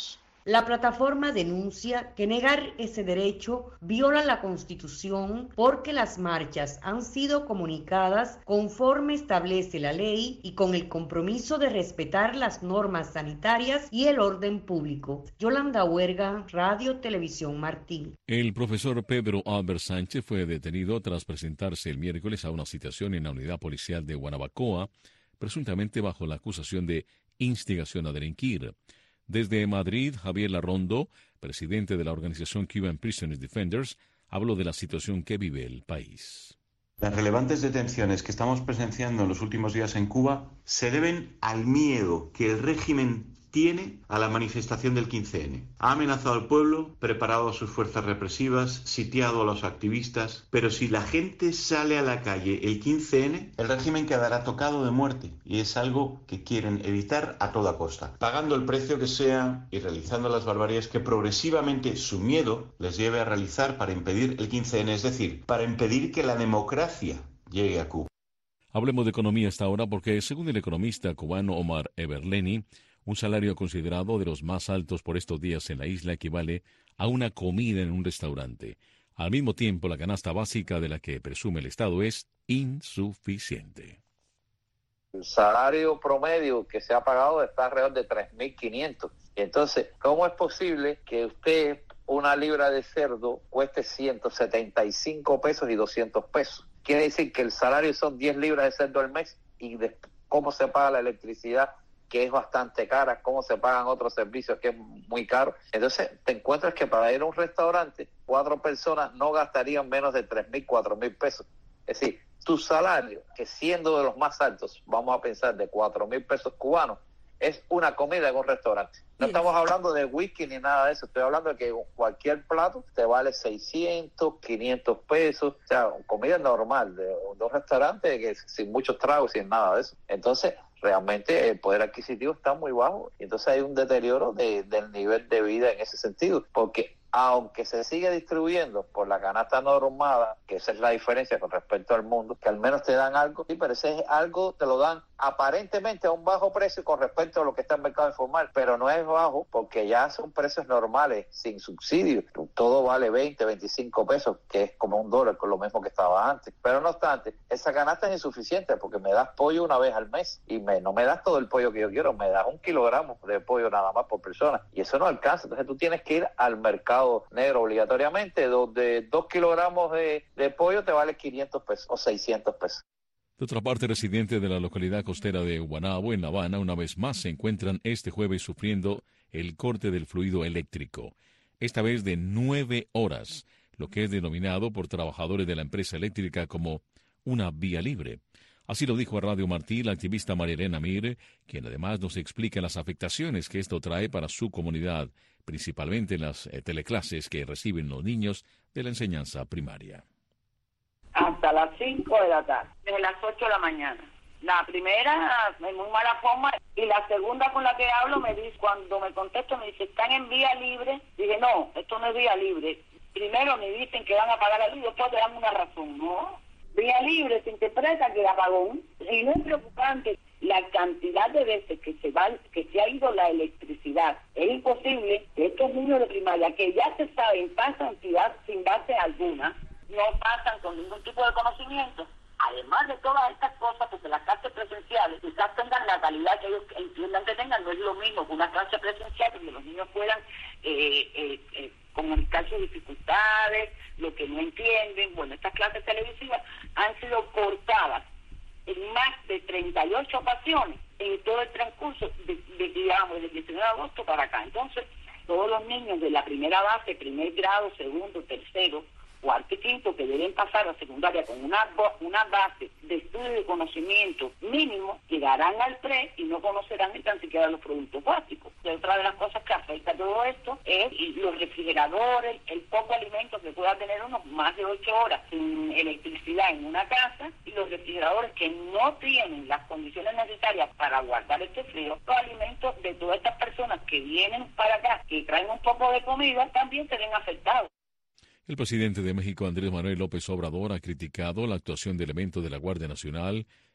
[SPEAKER 7] La plataforma denuncia que negar ese derecho viola la Constitución porque las marchas han sido comunicadas conforme establece la ley y con el compromiso de respetar las normas sanitarias y el orden público. Yolanda Huerga, Radio Televisión Martí.
[SPEAKER 1] El profesor Pedro Albert Sánchez fue detenido tras presentarse el miércoles a una citación en la unidad policial de Guanabacoa, presuntamente bajo la acusación de instigación a delinquir. Desde Madrid, Javier Larrondo, presidente de la organización Cuban Prisoners Defenders, habló de la situación que vive el país.
[SPEAKER 9] Las relevantes detenciones que estamos presenciando en los últimos días en Cuba se deben al miedo que el régimen tiene a la manifestación del 15N. Ha amenazado al pueblo, preparado a sus fuerzas represivas, sitiado a los activistas, pero si la gente sale a la calle el 15N, el régimen quedará tocado de muerte y es algo que quieren evitar a toda costa, pagando el precio que sea y realizando las barbaridades que progresivamente su miedo les lleve a realizar para impedir el 15N, es decir, para impedir que la democracia llegue a Cuba.
[SPEAKER 1] Hablemos de economía hasta ahora porque, según el economista cubano Omar Eberleni, un salario considerado de los más altos por estos días en la isla equivale a una comida en un restaurante. Al mismo tiempo, la canasta básica de la que presume el Estado es insuficiente.
[SPEAKER 10] El salario promedio que se ha pagado está alrededor de 3.500. Entonces, ¿cómo es posible que usted una libra de cerdo cueste 175 pesos y 200 pesos? Quiere decir que el salario son 10 libras de cerdo al mes y cómo se paga la electricidad, que es bastante cara, cómo se pagan otros servicios, que es muy caro. Entonces te encuentras que para ir a un restaurante, 4 personas no gastarían menos de 3.000, 4.000 pesos. Es decir, tu salario, que siendo de los más altos, vamos a pensar de 4.000 pesos cubanos, es una comida en un restaurante. No estamos hablando de whisky ni nada de eso, estoy hablando de que cualquier plato te vale 600, 500 pesos, o sea, comida normal de un restaurante que sin muchos tragos, sin nada de eso. Entonces, realmente el poder adquisitivo está muy bajo y entonces hay un deterioro del nivel de vida en ese sentido, porque aunque se sigue distribuyendo por la canasta normada, que esa es la diferencia con respecto al mundo, que al menos te dan algo, sí, pero ese es algo, te lo dan aparentemente a un bajo precio con respecto a lo que está en el mercado informal, pero no es bajo porque ya son precios normales, sin subsidios. Todo vale 20, 25 pesos, que es como $1, con lo mismo que estaba antes. Pero no obstante, esa canasta es insuficiente porque me das pollo una vez al mes y no me das todo el pollo que yo quiero, me das 1 kilogramo de pollo nada más por persona y eso no alcanza. Entonces tú tienes que ir al mercado negro obligatoriamente, donde 2 kilogramos de pollo te vale 500 pesos o 600 pesos.
[SPEAKER 1] De otra parte, residentes de la localidad costera de Guanabo, en La Habana, una vez más se encuentran este jueves sufriendo el corte del fluido eléctrico, esta vez de 9 horas, lo que es denominado por trabajadores de la empresa eléctrica como una vía libre. Así lo dijo a Radio Martí la activista María Elena Mir, quien además nos explica las afectaciones que esto trae para su comunidad, principalmente en las teleclases que reciben los niños de la enseñanza primaria.
[SPEAKER 12] Hasta las 5 de la tarde, desde las 8 de la mañana. La primera en muy mala forma y la segunda con la que hablo me dice, cuando me contesto me dice, ¿están en vía libre? Dije, no, esto no es vía libre. Primero me dicen que van a pagar la luz y después te dan una razón. No, vía libre se interpreta que el apagón, y no es preocupante la cantidad de veces que se ha ido la electricidad. Es imposible que estos niños de primaria, que ya se saben, pasan sin base alguna, no pasan con ningún tipo de conocimiento. Además de todas estas cosas, porque las clases presenciales quizás tengan la calidad que ellos entiendan que tengan, no es lo mismo que una clase presencial, porque los niños puedan comunicar sus dificultades, lo que no entienden. Bueno, estas clases televisivas han sido cortadas en más de 38 ocasiones en todo el transcurso digamos, del 19 de agosto para acá. Entonces, todos los niños de la primera base, primer grado, segundo, tercero, cuarto y quinto, que deben pasar a secundaria con una base de estudio y de conocimiento mínimo, llegarán al pre y no conocerán ni tan siquiera los productos básicos. Y otra de las cosas que afecta a todo esto es los refrigeradores, el poco alimento que pueda tener uno, más de 8 horas sin electricidad en una casa, y los refrigeradores que no tienen las condiciones necesarias para guardar este frío. Los alimentos de todas estas personas que vienen para acá, que traen un poco de comida, también se ven afectados.
[SPEAKER 1] El presidente de México, Andrés Manuel López Obrador, ha criticado la actuación de elementos de la Guardia Nacional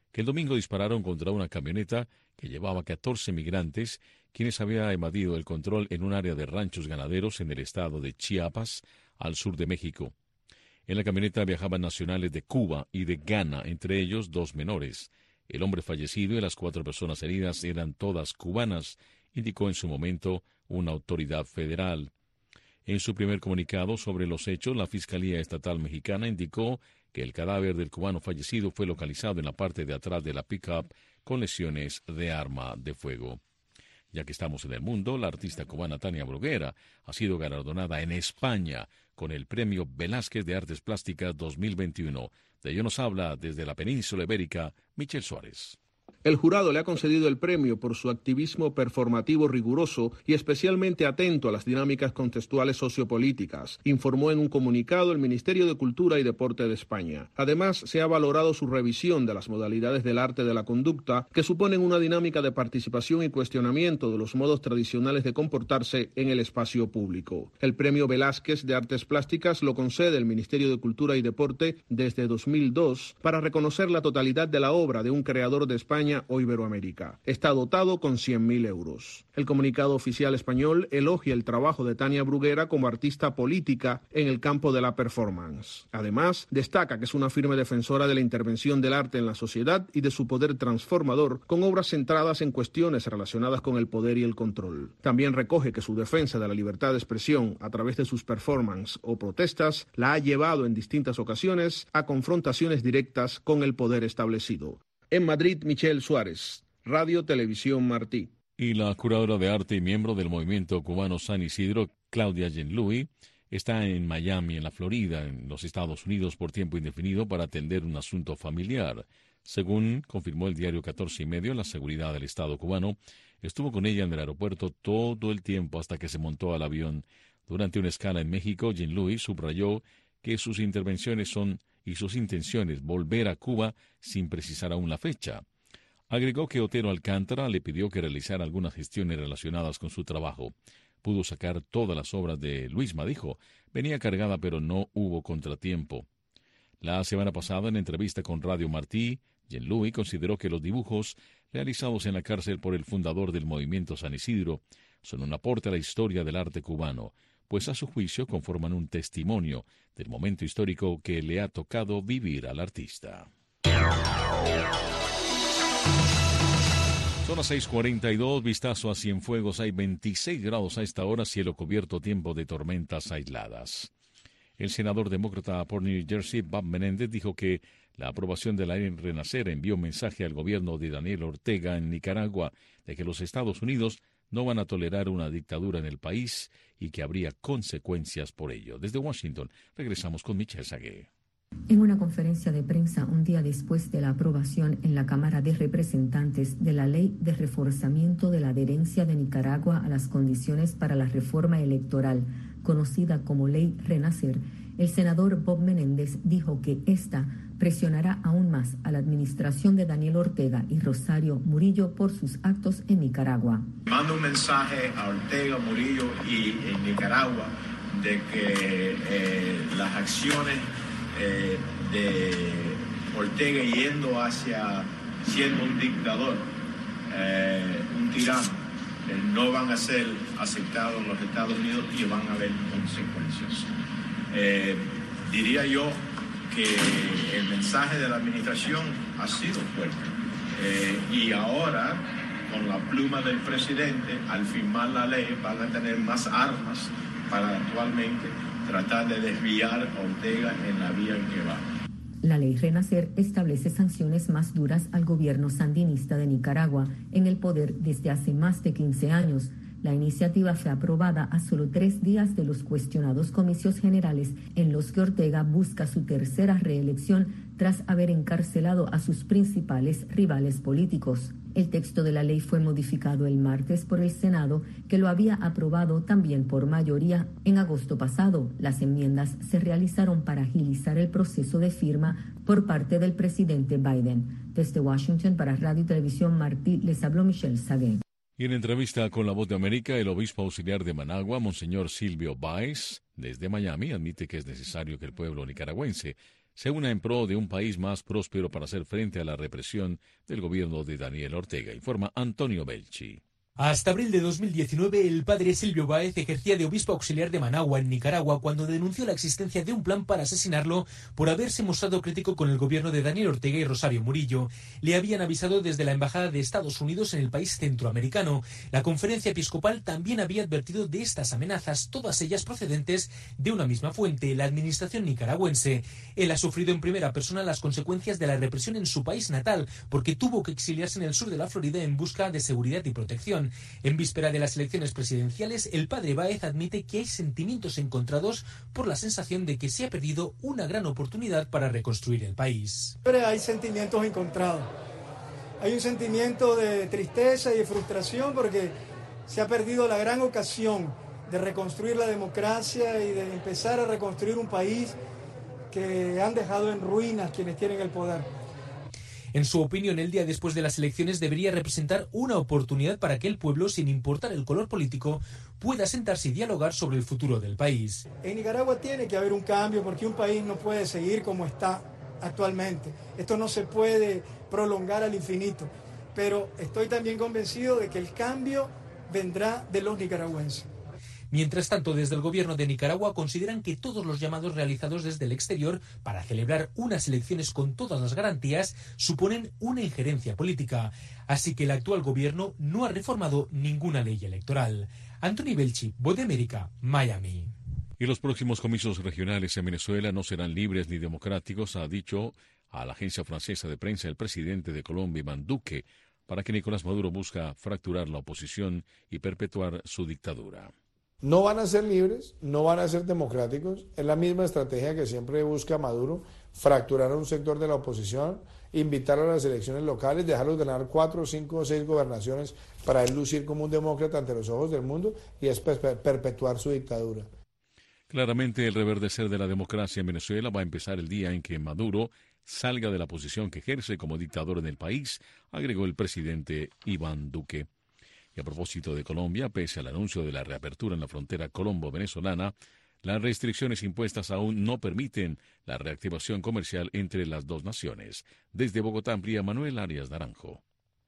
[SPEAKER 1] que el domingo dispararon contra una camioneta que llevaba 14 migrantes, quienes habían evadido el control en un área de ranchos ganaderos en el estado de Chiapas, al sur de México. En la camioneta viajaban nacionales de Cuba y de Ghana, entre ellos 2 menores. El hombre fallecido y las 4 personas heridas eran todas cubanas, indicó en su momento una autoridad federal. En su primer comunicado sobre los hechos, la Fiscalía Estatal Mexicana indicó que el cadáver del cubano fallecido fue localizado en la parte de atrás de la pick-up con lesiones de arma de fuego. Ya que estamos en el mundo, la artista cubana Tania Bruguera ha sido galardonada en España con el Premio Velázquez de Artes Plásticas 2021. De ello nos habla desde la península ibérica Michel Suárez.
[SPEAKER 13] El jurado le ha concedido el premio por su activismo performativo riguroso y especialmente atento a las dinámicas contextuales sociopolíticas, informó en un comunicado el Ministerio de Cultura y Deporte de España. Además, se ha valorado su revisión de las modalidades del arte de la conducta, que suponen una dinámica de participación y cuestionamiento de los modos tradicionales de comportarse en el espacio público. El Premio Velázquez de Artes Plásticas lo concede el Ministerio de Cultura y Deporte desde 2002 para reconocer la totalidad de la obra de un creador de España o Iberoamérica. Está dotado con 100.000 euros. El comunicado oficial español elogia el trabajo de Tania Bruguera como artista política en el campo de la performance. Además, destaca que es una firme defensora de la intervención del arte en la sociedad y de su poder transformador, con obras centradas en cuestiones relacionadas con el poder y el control. También recoge que su defensa de la libertad de expresión a través de sus performances o protestas la ha llevado en distintas ocasiones a confrontaciones directas con el poder establecido. En Madrid, Michel Suárez, Radio Televisión Martí.
[SPEAKER 1] Y la curadora de arte y miembro del movimiento cubano San Isidro, Claudia Jean-Louis, está en Miami, en la Florida, en los Estados Unidos, por tiempo indefinido para atender un asunto familiar. Según confirmó el diario 14 y medio, la seguridad del Estado cubano estuvo con ella en el aeropuerto todo el tiempo hasta que se montó al avión. Durante una escala en México, Jean-Louis subrayó que sus intenciones volver a Cuba sin precisar aún la fecha. Agregó que Otero Alcántara le pidió que realizara algunas gestiones relacionadas con su trabajo. Pudo sacar todas las obras de Luisma, dijo. Venía cargada, pero no hubo contratiempo. La semana pasada, en entrevista con Radio Martí, Jean-Louis consideró que los dibujos realizados en la cárcel por el fundador del movimiento San Isidro son un aporte a la historia del arte cubano, pues a su juicio conforman un testimonio del momento histórico que le ha tocado vivir al artista. Son las 6:42, vistazo a Cienfuegos, hay 26 grados a esta hora, cielo cubierto, tiempo de tormentas aisladas. El senador demócrata por New Jersey, Bob Menéndez, dijo que la aprobación de la ley Renacer envió un mensaje al gobierno de Daniel Ortega en Nicaragua de que los Estados Unidos no van a tolerar una dictadura en el país y que habría consecuencias por ello. Desde Washington, regresamos con Michelle Sagué.
[SPEAKER 5] En una conferencia de prensa un día después de la aprobación en la Cámara de Representantes de la Ley de Reforzamiento de la Adherencia de Nicaragua a las condiciones para la reforma electoral, conocida como Ley Renacer, el senador Bob Menéndez dijo que esta presionará aún más a la administración de Daniel Ortega y Rosario Murillo por sus actos en Nicaragua.
[SPEAKER 6] Mando un mensaje a Ortega, Murillo y en Nicaragua de que las acciones de Ortega yendo hacia siendo un dictador, un tirano, no van a ser aceptados en los Estados Unidos y van a haber consecuencias. Diría yo que el mensaje de la administración ha sido fuerte y ahora con la pluma del presidente al firmar la ley van a tener más armas para actualmente tratar de desviar a Ortega en la vía en que va.
[SPEAKER 5] La ley Renacer establece sanciones más duras al gobierno sandinista de Nicaragua, en el poder desde hace más de 15 años. La iniciativa fue aprobada a solo 3 días de los cuestionados comicios generales en los que Ortega busca su tercera reelección tras haber encarcelado a sus principales rivales políticos. El texto de la ley fue modificado el martes por el Senado, que lo había aprobado también por mayoría en agosto pasado. Las enmiendas se realizaron para agilizar el proceso de firma por parte del presidente Biden. Desde Washington, para Radio y Televisión Martí, les habló Michelle Sagué.
[SPEAKER 1] Y en entrevista con La Voz de América, el obispo auxiliar de Managua, Monseñor Silvio Báez, desde Miami, admite que es necesario que el pueblo nicaragüense se una en pro de un país más próspero para hacer frente a la represión del gobierno de Daniel Ortega, informa Antonio Belchi.
[SPEAKER 11] Hasta abril de 2019, el padre Silvio Báez ejercía de obispo auxiliar de Managua, en Nicaragua, cuando denunció la existencia de un plan para asesinarlo por haberse mostrado crítico con el gobierno de Daniel Ortega y Rosario Murillo. Le habían avisado desde la Embajada de Estados Unidos en el país centroamericano. La Conferencia Episcopal también había advertido de estas amenazas, todas ellas procedentes de una misma fuente, la administración nicaragüense. Él ha sufrido en primera persona las consecuencias de la represión en su país natal, porque tuvo que exiliarse en el sur de la Florida en busca de seguridad y protección. En víspera de las elecciones presidenciales, el padre Báez admite que hay sentimientos encontrados por la sensación de que se ha perdido una gran oportunidad para reconstruir el país.
[SPEAKER 14] Hay sentimientos encontrados. Hay un sentimiento de tristeza y de frustración porque se ha perdido la gran ocasión de reconstruir la democracia y de empezar a reconstruir un país que han dejado en ruinas quienes tienen el poder.
[SPEAKER 11] En su opinión, el día después de las elecciones debería representar una oportunidad para que el pueblo, sin importar el color político, pueda sentarse y dialogar sobre el futuro del país.
[SPEAKER 14] En Nicaragua tiene que haber un cambio porque un país no puede seguir como está actualmente. Esto no se puede prolongar al infinito. Pero estoy también convencido de que el cambio vendrá de los nicaragüenses.
[SPEAKER 11] Mientras tanto, desde el gobierno de Nicaragua consideran que todos los llamados realizados desde el exterior para celebrar unas elecciones con todas las garantías suponen una injerencia política. Así que el actual gobierno no ha reformado ninguna ley electoral. Anthony Belchi, Voz de América, Miami.
[SPEAKER 1] Y los próximos comicios regionales en Venezuela no serán libres ni democráticos, ha dicho a la agencia francesa de prensa el presidente de Colombia, Iván Duque, para que Nicolás Maduro busca fracturar la oposición y perpetuar su dictadura.
[SPEAKER 15] No van a ser libres, no van a ser democráticos. Es la misma estrategia que siempre busca Maduro, fracturar a un sector de la oposición, invitarlo a las elecciones locales, dejarlos ganar 4, 5 o 6 gobernaciones para él lucir como un demócrata ante los ojos del mundo y después perpetuar su dictadura.
[SPEAKER 1] Claramente el reverdecer de la democracia en Venezuela va a empezar el día en que Maduro salga de la posición que ejerce como dictador en el país, agregó el presidente Iván Duque. Y a propósito de Colombia, pese al anuncio de la reapertura en la frontera colombo-venezolana, las restricciones impuestas aún no permiten la reactivación comercial entre las dos naciones. Desde Bogotá amplía Manuel Arias Naranjo.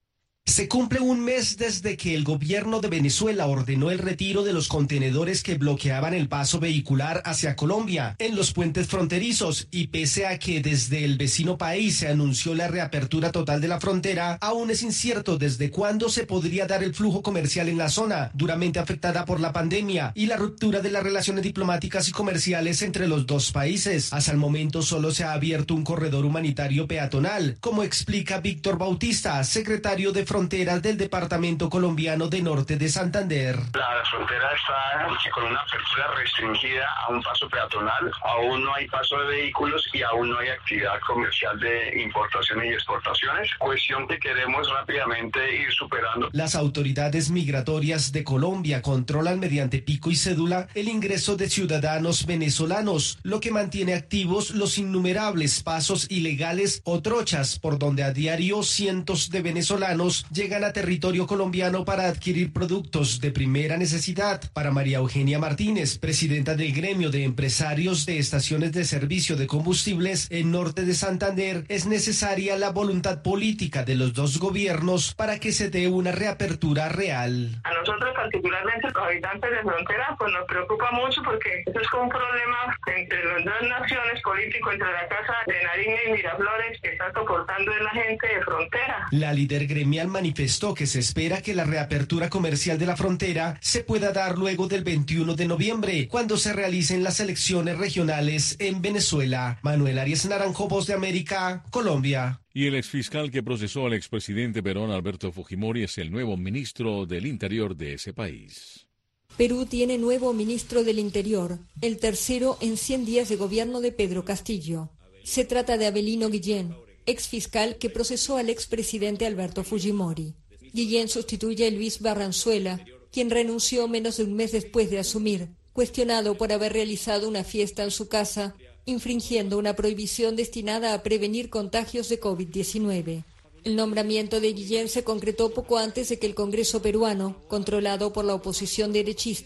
[SPEAKER 16] Se cumple un mes desde que el gobierno de Venezuela ordenó el retiro de los contenedores que bloqueaban el paso vehicular hacia Colombia en los puentes fronterizos, y pese a que desde el vecino país se anunció la reapertura total de la frontera, aún es incierto desde cuándo se podría dar el flujo comercial en la zona, duramente afectada por la pandemia y la ruptura de las relaciones diplomáticas y comerciales entre los dos países. Hasta el momento solo se ha abierto un corredor humanitario peatonal, como explica Víctor Bautista, secretario de Fronteras del Departamento Colombiano de Norte de Santander.
[SPEAKER 17] La frontera está con una apertura restringida a un paso peatonal, aún no hay paso de vehículos y aún no hay actividad comercial de importaciones y exportaciones, cuestión que queremos rápidamente ir superando.
[SPEAKER 16] Las autoridades migratorias de Colombia controlan mediante pico y cédula el ingreso de ciudadanos venezolanos, lo que mantiene activos los innumerables pasos ilegales o trochas por donde a diario cientos de venezolanos llegan a territorio colombiano para adquirir productos de primera necesidad. Para María Eugenia Martínez, presidenta del gremio de empresarios de estaciones de servicio de combustibles en Norte de Santander, es necesaria la voluntad política de los dos gobiernos para que se dé una reapertura real.
[SPEAKER 26] A nosotros particularmente los habitantes de frontera pues nos preocupa mucho porque esto es como un problema entre las dos naciones político, entre la Casa de Nariño y Miraflores, que está soportando la gente de frontera.
[SPEAKER 16] La líder gremial manifestó que se espera que la reapertura comercial de la frontera se pueda dar luego del 21 de noviembre, cuando se realicen las elecciones regionales en Venezuela. Manuel Arias Naranjo, Voz de América, Colombia.
[SPEAKER 1] Y el exfiscal que procesó al expresidente Perón, Alberto Fujimori, es el nuevo ministro del Interior de ese país.
[SPEAKER 27] Perú tiene nuevo ministro del Interior, el tercero en 100 días de gobierno de Pedro Castillo. Se trata de Avelino Guillén, exfiscal que procesó al expresidente Alberto Fujimori. Guillén sustituye a Luis Barranzuela, quien renunció menos de un mes después de asumir, cuestionado por haber realizado una fiesta en su casa, infringiendo una prohibición destinada a prevenir contagios de COVID-19. El nombramiento de Guillén se concretó poco antes de que el Congreso peruano, controlado por la oposición derechista,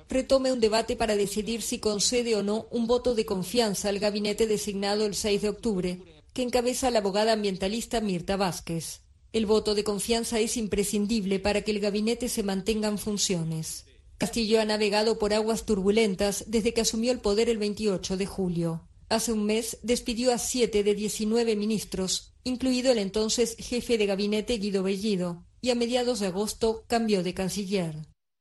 [SPEAKER 27] retome un debate para decidir si concede o no un voto de confianza al gabinete designado el 6 de octubre, que encabeza la abogada ambientalista Mirta Vázquez. El voto de confianza es imprescindible para que el gabinete se mantenga en funciones. Castillo ha navegado por aguas turbulentas desde que asumió el poder el 28 de julio. Hace un mes despidió a 7 de 19 ministros, incluido el entonces jefe de gabinete Guido Bellido, y a mediados de agosto cambió de canciller.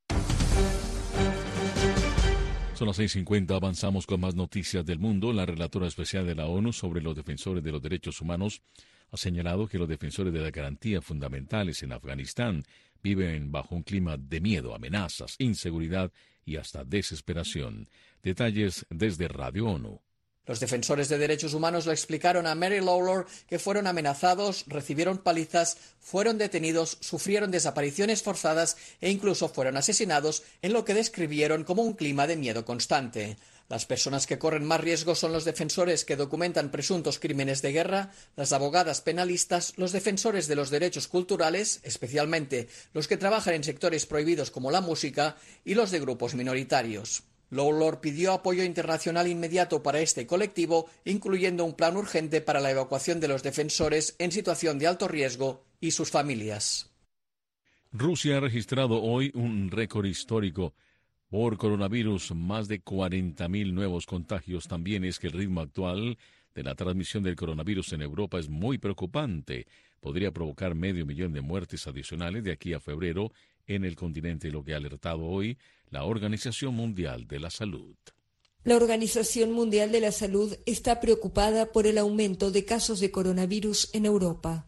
[SPEAKER 1] Son las 6:50, avanzamos con más noticias del mundo. La relatora especial de la ONU sobre los defensores de los derechos humanos ha señalado que los defensores de las garantías fundamentales en Afganistán viven bajo un clima de miedo, amenazas, inseguridad y hasta desesperación. Detalles desde Radio ONU.
[SPEAKER 25] Los defensores de derechos humanos le explicaron a Mary Lawlor que fueron amenazados, recibieron palizas, fueron detenidos, sufrieron desapariciones forzadas e incluso fueron asesinados en lo que describieron como un clima de miedo constante. Las personas que corren más riesgo son los defensores que documentan presuntos crímenes de guerra, las abogadas penalistas, los defensores de los derechos culturales, especialmente los que trabajan en sectores prohibidos como la música, y los de grupos minoritarios. Lawlor pidió apoyo internacional inmediato para este colectivo, incluyendo un plan urgente para la evacuación de los defensores en situación de alto riesgo y sus familias.
[SPEAKER 1] Rusia ha registrado hoy un récord histórico por coronavirus, más de 40.000 nuevos contagios. También es que el ritmo actual de la transmisión del coronavirus en Europa es muy preocupante. Podría provocar 500.000 de muertes adicionales de aquí a febrero en el continente, lo que ha alertado hoy la Organización Mundial de la Salud.
[SPEAKER 27] La Organización Mundial de la Salud está preocupada por el aumento de casos de coronavirus en Europa.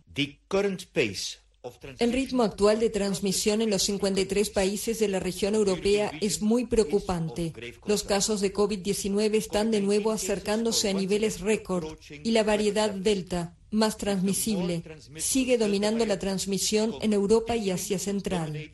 [SPEAKER 27] El ritmo actual de transmisión en los 53 países de la región europea es muy preocupante. Los casos de COVID-19 están de nuevo acercándose a niveles récord y la variedad Delta, más transmisible, sigue dominando la transmisión en Europa y Asia Central.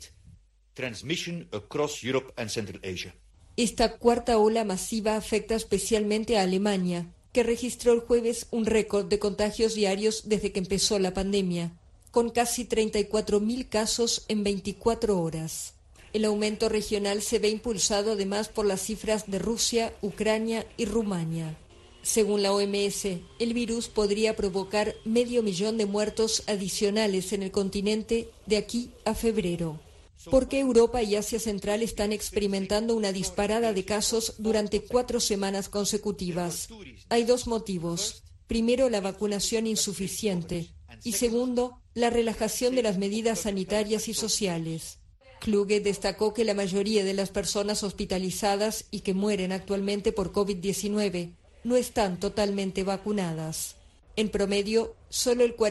[SPEAKER 27] Esta cuarta ola masiva afecta especialmente a Alemania, que registró el jueves un récord de contagios diarios desde que empezó la pandemia, con casi 34.000 casos en 24 horas. El aumento regional se ve impulsado además por las cifras de Rusia, Ucrania y Rumania. Según la OMS, el virus podría provocar 500.000 de muertos adicionales en el continente de aquí a febrero. ¿Por qué Europa y Asia Central están experimentando una disparada de casos durante 4 semanas consecutivas? Hay 2 motivos. Primero, la vacunación insuficiente. Y segundo, la relajación de las medidas sanitarias y sociales. Kluge destacó que la mayoría de las personas hospitalizadas y que mueren actualmente por COVID-19 no están totalmente vacunadas. En promedio, solo el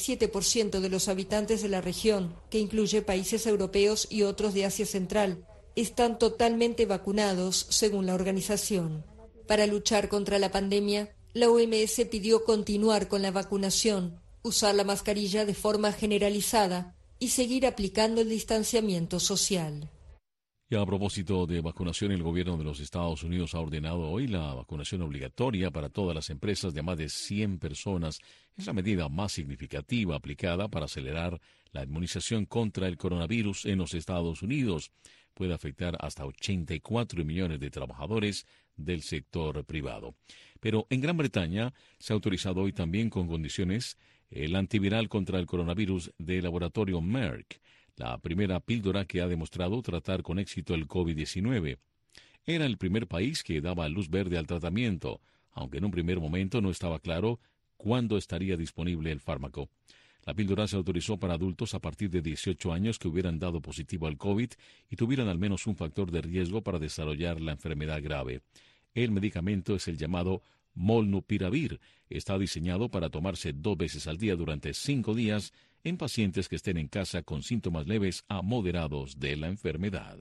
[SPEAKER 27] 47% de los habitantes de la región, que incluye países europeos y otros de Asia Central, están totalmente vacunados, según la organización. Para luchar contra la pandemia, la OMS pidió continuar con la vacunación, usar la mascarilla de forma generalizada y seguir aplicando el distanciamiento social.
[SPEAKER 1] Y a propósito de vacunación, el gobierno de los Estados Unidos ha ordenado hoy la vacunación obligatoria para todas las empresas de más de 100 personas. Es la medida más significativa aplicada para acelerar la inmunización contra el coronavirus en los Estados Unidos. Puede afectar hasta 84 millones de trabajadores del sector privado. Pero en Gran Bretaña se ha autorizado hoy también con condiciones el antiviral contra el coronavirus del laboratorio Merck, la primera píldora que ha demostrado tratar con éxito el COVID-19. Era el primer país que daba luz verde al tratamiento, aunque en un primer momento no estaba claro cuándo estaría disponible el fármaco. La píldora se autorizó para adultos a partir de 18 años que hubieran dado positivo al COVID y tuvieran al menos un factor de riesgo para desarrollar la enfermedad grave. El medicamento es el llamado Molnupiravir. Está diseñado para tomarse 2 veces al día durante 5 días en pacientes que estén en casa con síntomas leves a moderados de la enfermedad.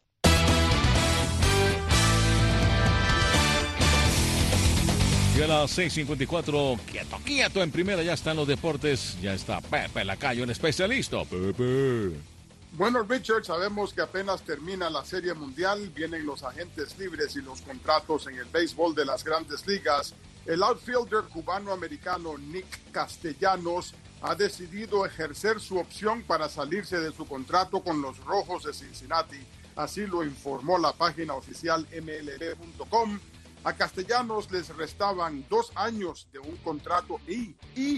[SPEAKER 1] Y a las 6:54, quieto en primera, ya están los deportes, ya está Pepe Lacayo, el especialista. Pepe.
[SPEAKER 3] Bueno, Richard, sabemos que apenas termina la Serie Mundial, vienen los agentes libres y los contratos en el béisbol de las Grandes Ligas. El outfielder cubano-americano Nick Castellanos ha decidido ejercer su opción para salirse de su contrato con los Rojos de Cincinnati. así lo informó la página oficial MLB.com. A Castellanos les restaban 2 años de un contrato y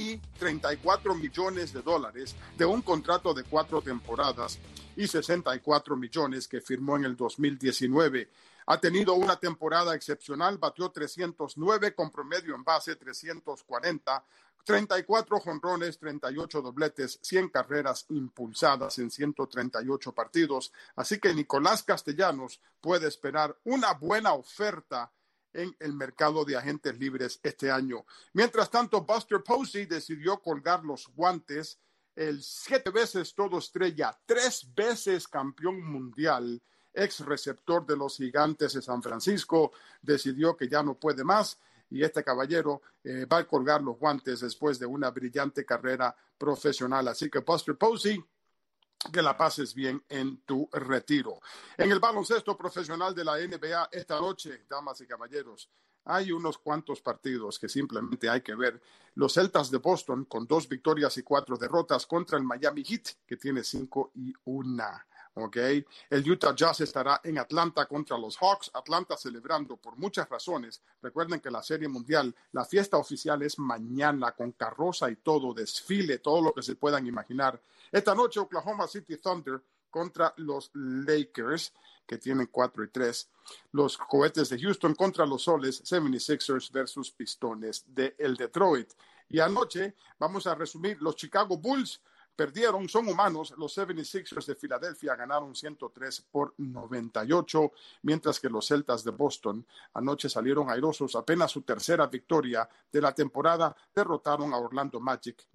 [SPEAKER 3] $34 millones de un contrato de 4 temporadas y 64 millones que firmó en el 2019. Ha tenido una temporada excepcional, batió 309 con promedio en base 340, 34 jonrones, 38 dobletes, 100 carreras impulsadas en 138 partidos. Así que Nicolás Castellanos puede esperar una buena oferta en el mercado de agentes libres este año. Mientras tanto, Buster Posey decidió colgar los guantes. El 7 veces todo estrella, 3 veces campeón mundial, ex receptor de los Gigantes de San Francisco, decidió que ya no puede más y este caballero va a colgar los guantes después de una brillante carrera profesional. Así que Buster Posey, que la pases bien en tu retiro. En el baloncesto profesional de la NBA esta noche, damas y caballeros, hay unos cuantos partidos que simplemente hay que ver. Los Celtas de Boston con 2 victorias y 4 derrotas contra el Miami Heat, que tiene 5-1. Okay. El Utah Jazz estará en Atlanta contra los Hawks. Atlanta celebrando por muchas razones. Recuerden que la Serie Mundial, la fiesta oficial es mañana con carroza y todo, desfile, todo lo que se puedan imaginar. Esta noche Oklahoma City Thunder contra los Lakers, que tienen 4-3. Los Cohetes de Houston contra los Soles, 76ers versus Pistones de el Detroit. Y anoche vamos a resumir los Chicago Bulls. Perdieron, son humanos, los 76ers de Filadelfia ganaron 103-98, mientras que los Celtas de Boston anoche salieron airosos, apenas su tercera victoria de la temporada, derrotaron a Orlando Magic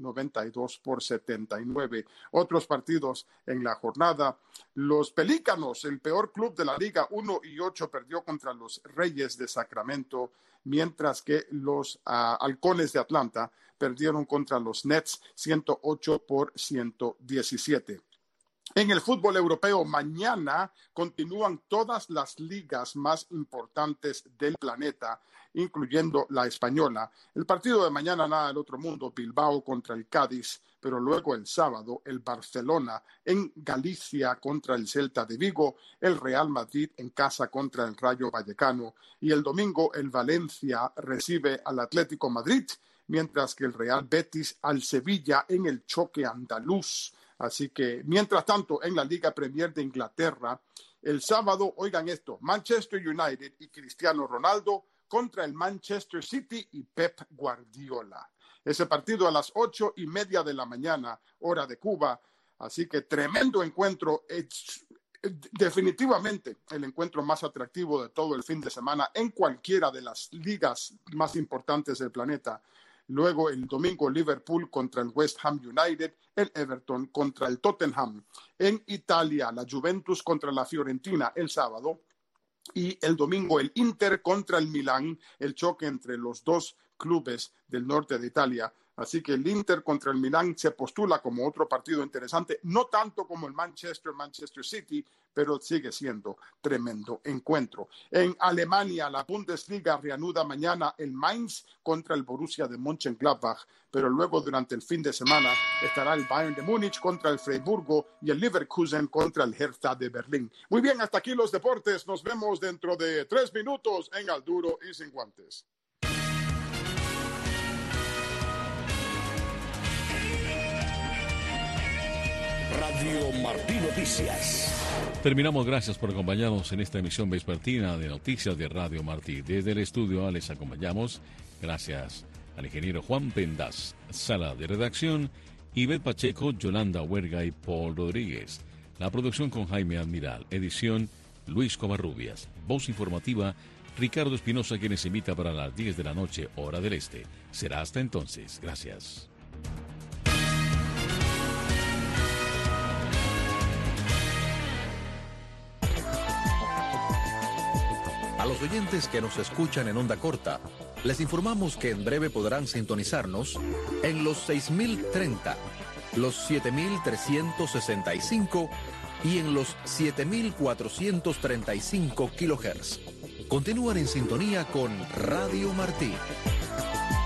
[SPEAKER 3] 92-79. Otros partidos en la jornada, los Pelícanos, el peor club de la liga, 1-8, perdió contra los Reyes de Sacramento, mientras que los Halcones de Atlanta perdieron contra los Nets 108-117. En el fútbol europeo, mañana continúan todas las ligas más importantes del planeta, incluyendo la española. El partido de mañana nada del otro mundo, Bilbao contra el Cádiz, pero luego el sábado el Barcelona en Galicia contra el Celta de Vigo, el Real Madrid en casa contra el Rayo Vallecano y el domingo el Valencia recibe al Atlético Madrid, mientras que el Real Betis al Sevilla en el choque andaluz. Así que, mientras tanto, en la Liga Premier de Inglaterra, el sábado, oigan esto, Manchester United y Cristiano Ronaldo contra el Manchester City y Pep Guardiola. Ese partido a las 8:30 de la mañana, hora de Cuba. Así que tremendo encuentro. Definitivamente el encuentro más atractivo de todo el fin de semana en cualquiera de las ligas más importantes del planeta. Luego el domingo Liverpool contra el West Ham United, el Everton contra el Tottenham. En Italia, la Juventus contra la Fiorentina el sábado. Y el domingo el Inter contra el Milán, el choque entre los dos clubes del norte de Italia. Así que el Inter contra el Milán se postula como otro partido interesante, no tanto como el Manchester City, pero sigue siendo tremendo encuentro. En Alemania, la Bundesliga reanuda mañana el Mainz contra el Borussia de Mönchengladbach, pero luego durante el fin de semana estará el Bayern de Múnich contra el Freiburgo y el Leverkusen contra el Hertha de Berlín. Muy bien, hasta aquí los deportes. Nos vemos dentro de 3 minutos en Al Duro y Sin Guantes.
[SPEAKER 4] Radio Martí Noticias.
[SPEAKER 1] Terminamos, gracias por acompañarnos en esta emisión vespertina de Noticias de Radio Martí. Desde el estudio les acompañamos, gracias al ingeniero Juan Pendas, sala de redacción, Ivette Pacheco, Yolanda Huerga y Paul Rodríguez. La producción con Jaime Admiral, edición Luis Covarrubias, voz informativa Ricardo Espinosa, quienes invita para las 10 de la noche, hora del este. Será hasta entonces, gracias.
[SPEAKER 2] A los oyentes que nos escuchan en onda corta, les informamos que en breve podrán sintonizarnos en los 6030, los 7365 y en los 7435 kHz. Continúan en sintonía con Radio Martí.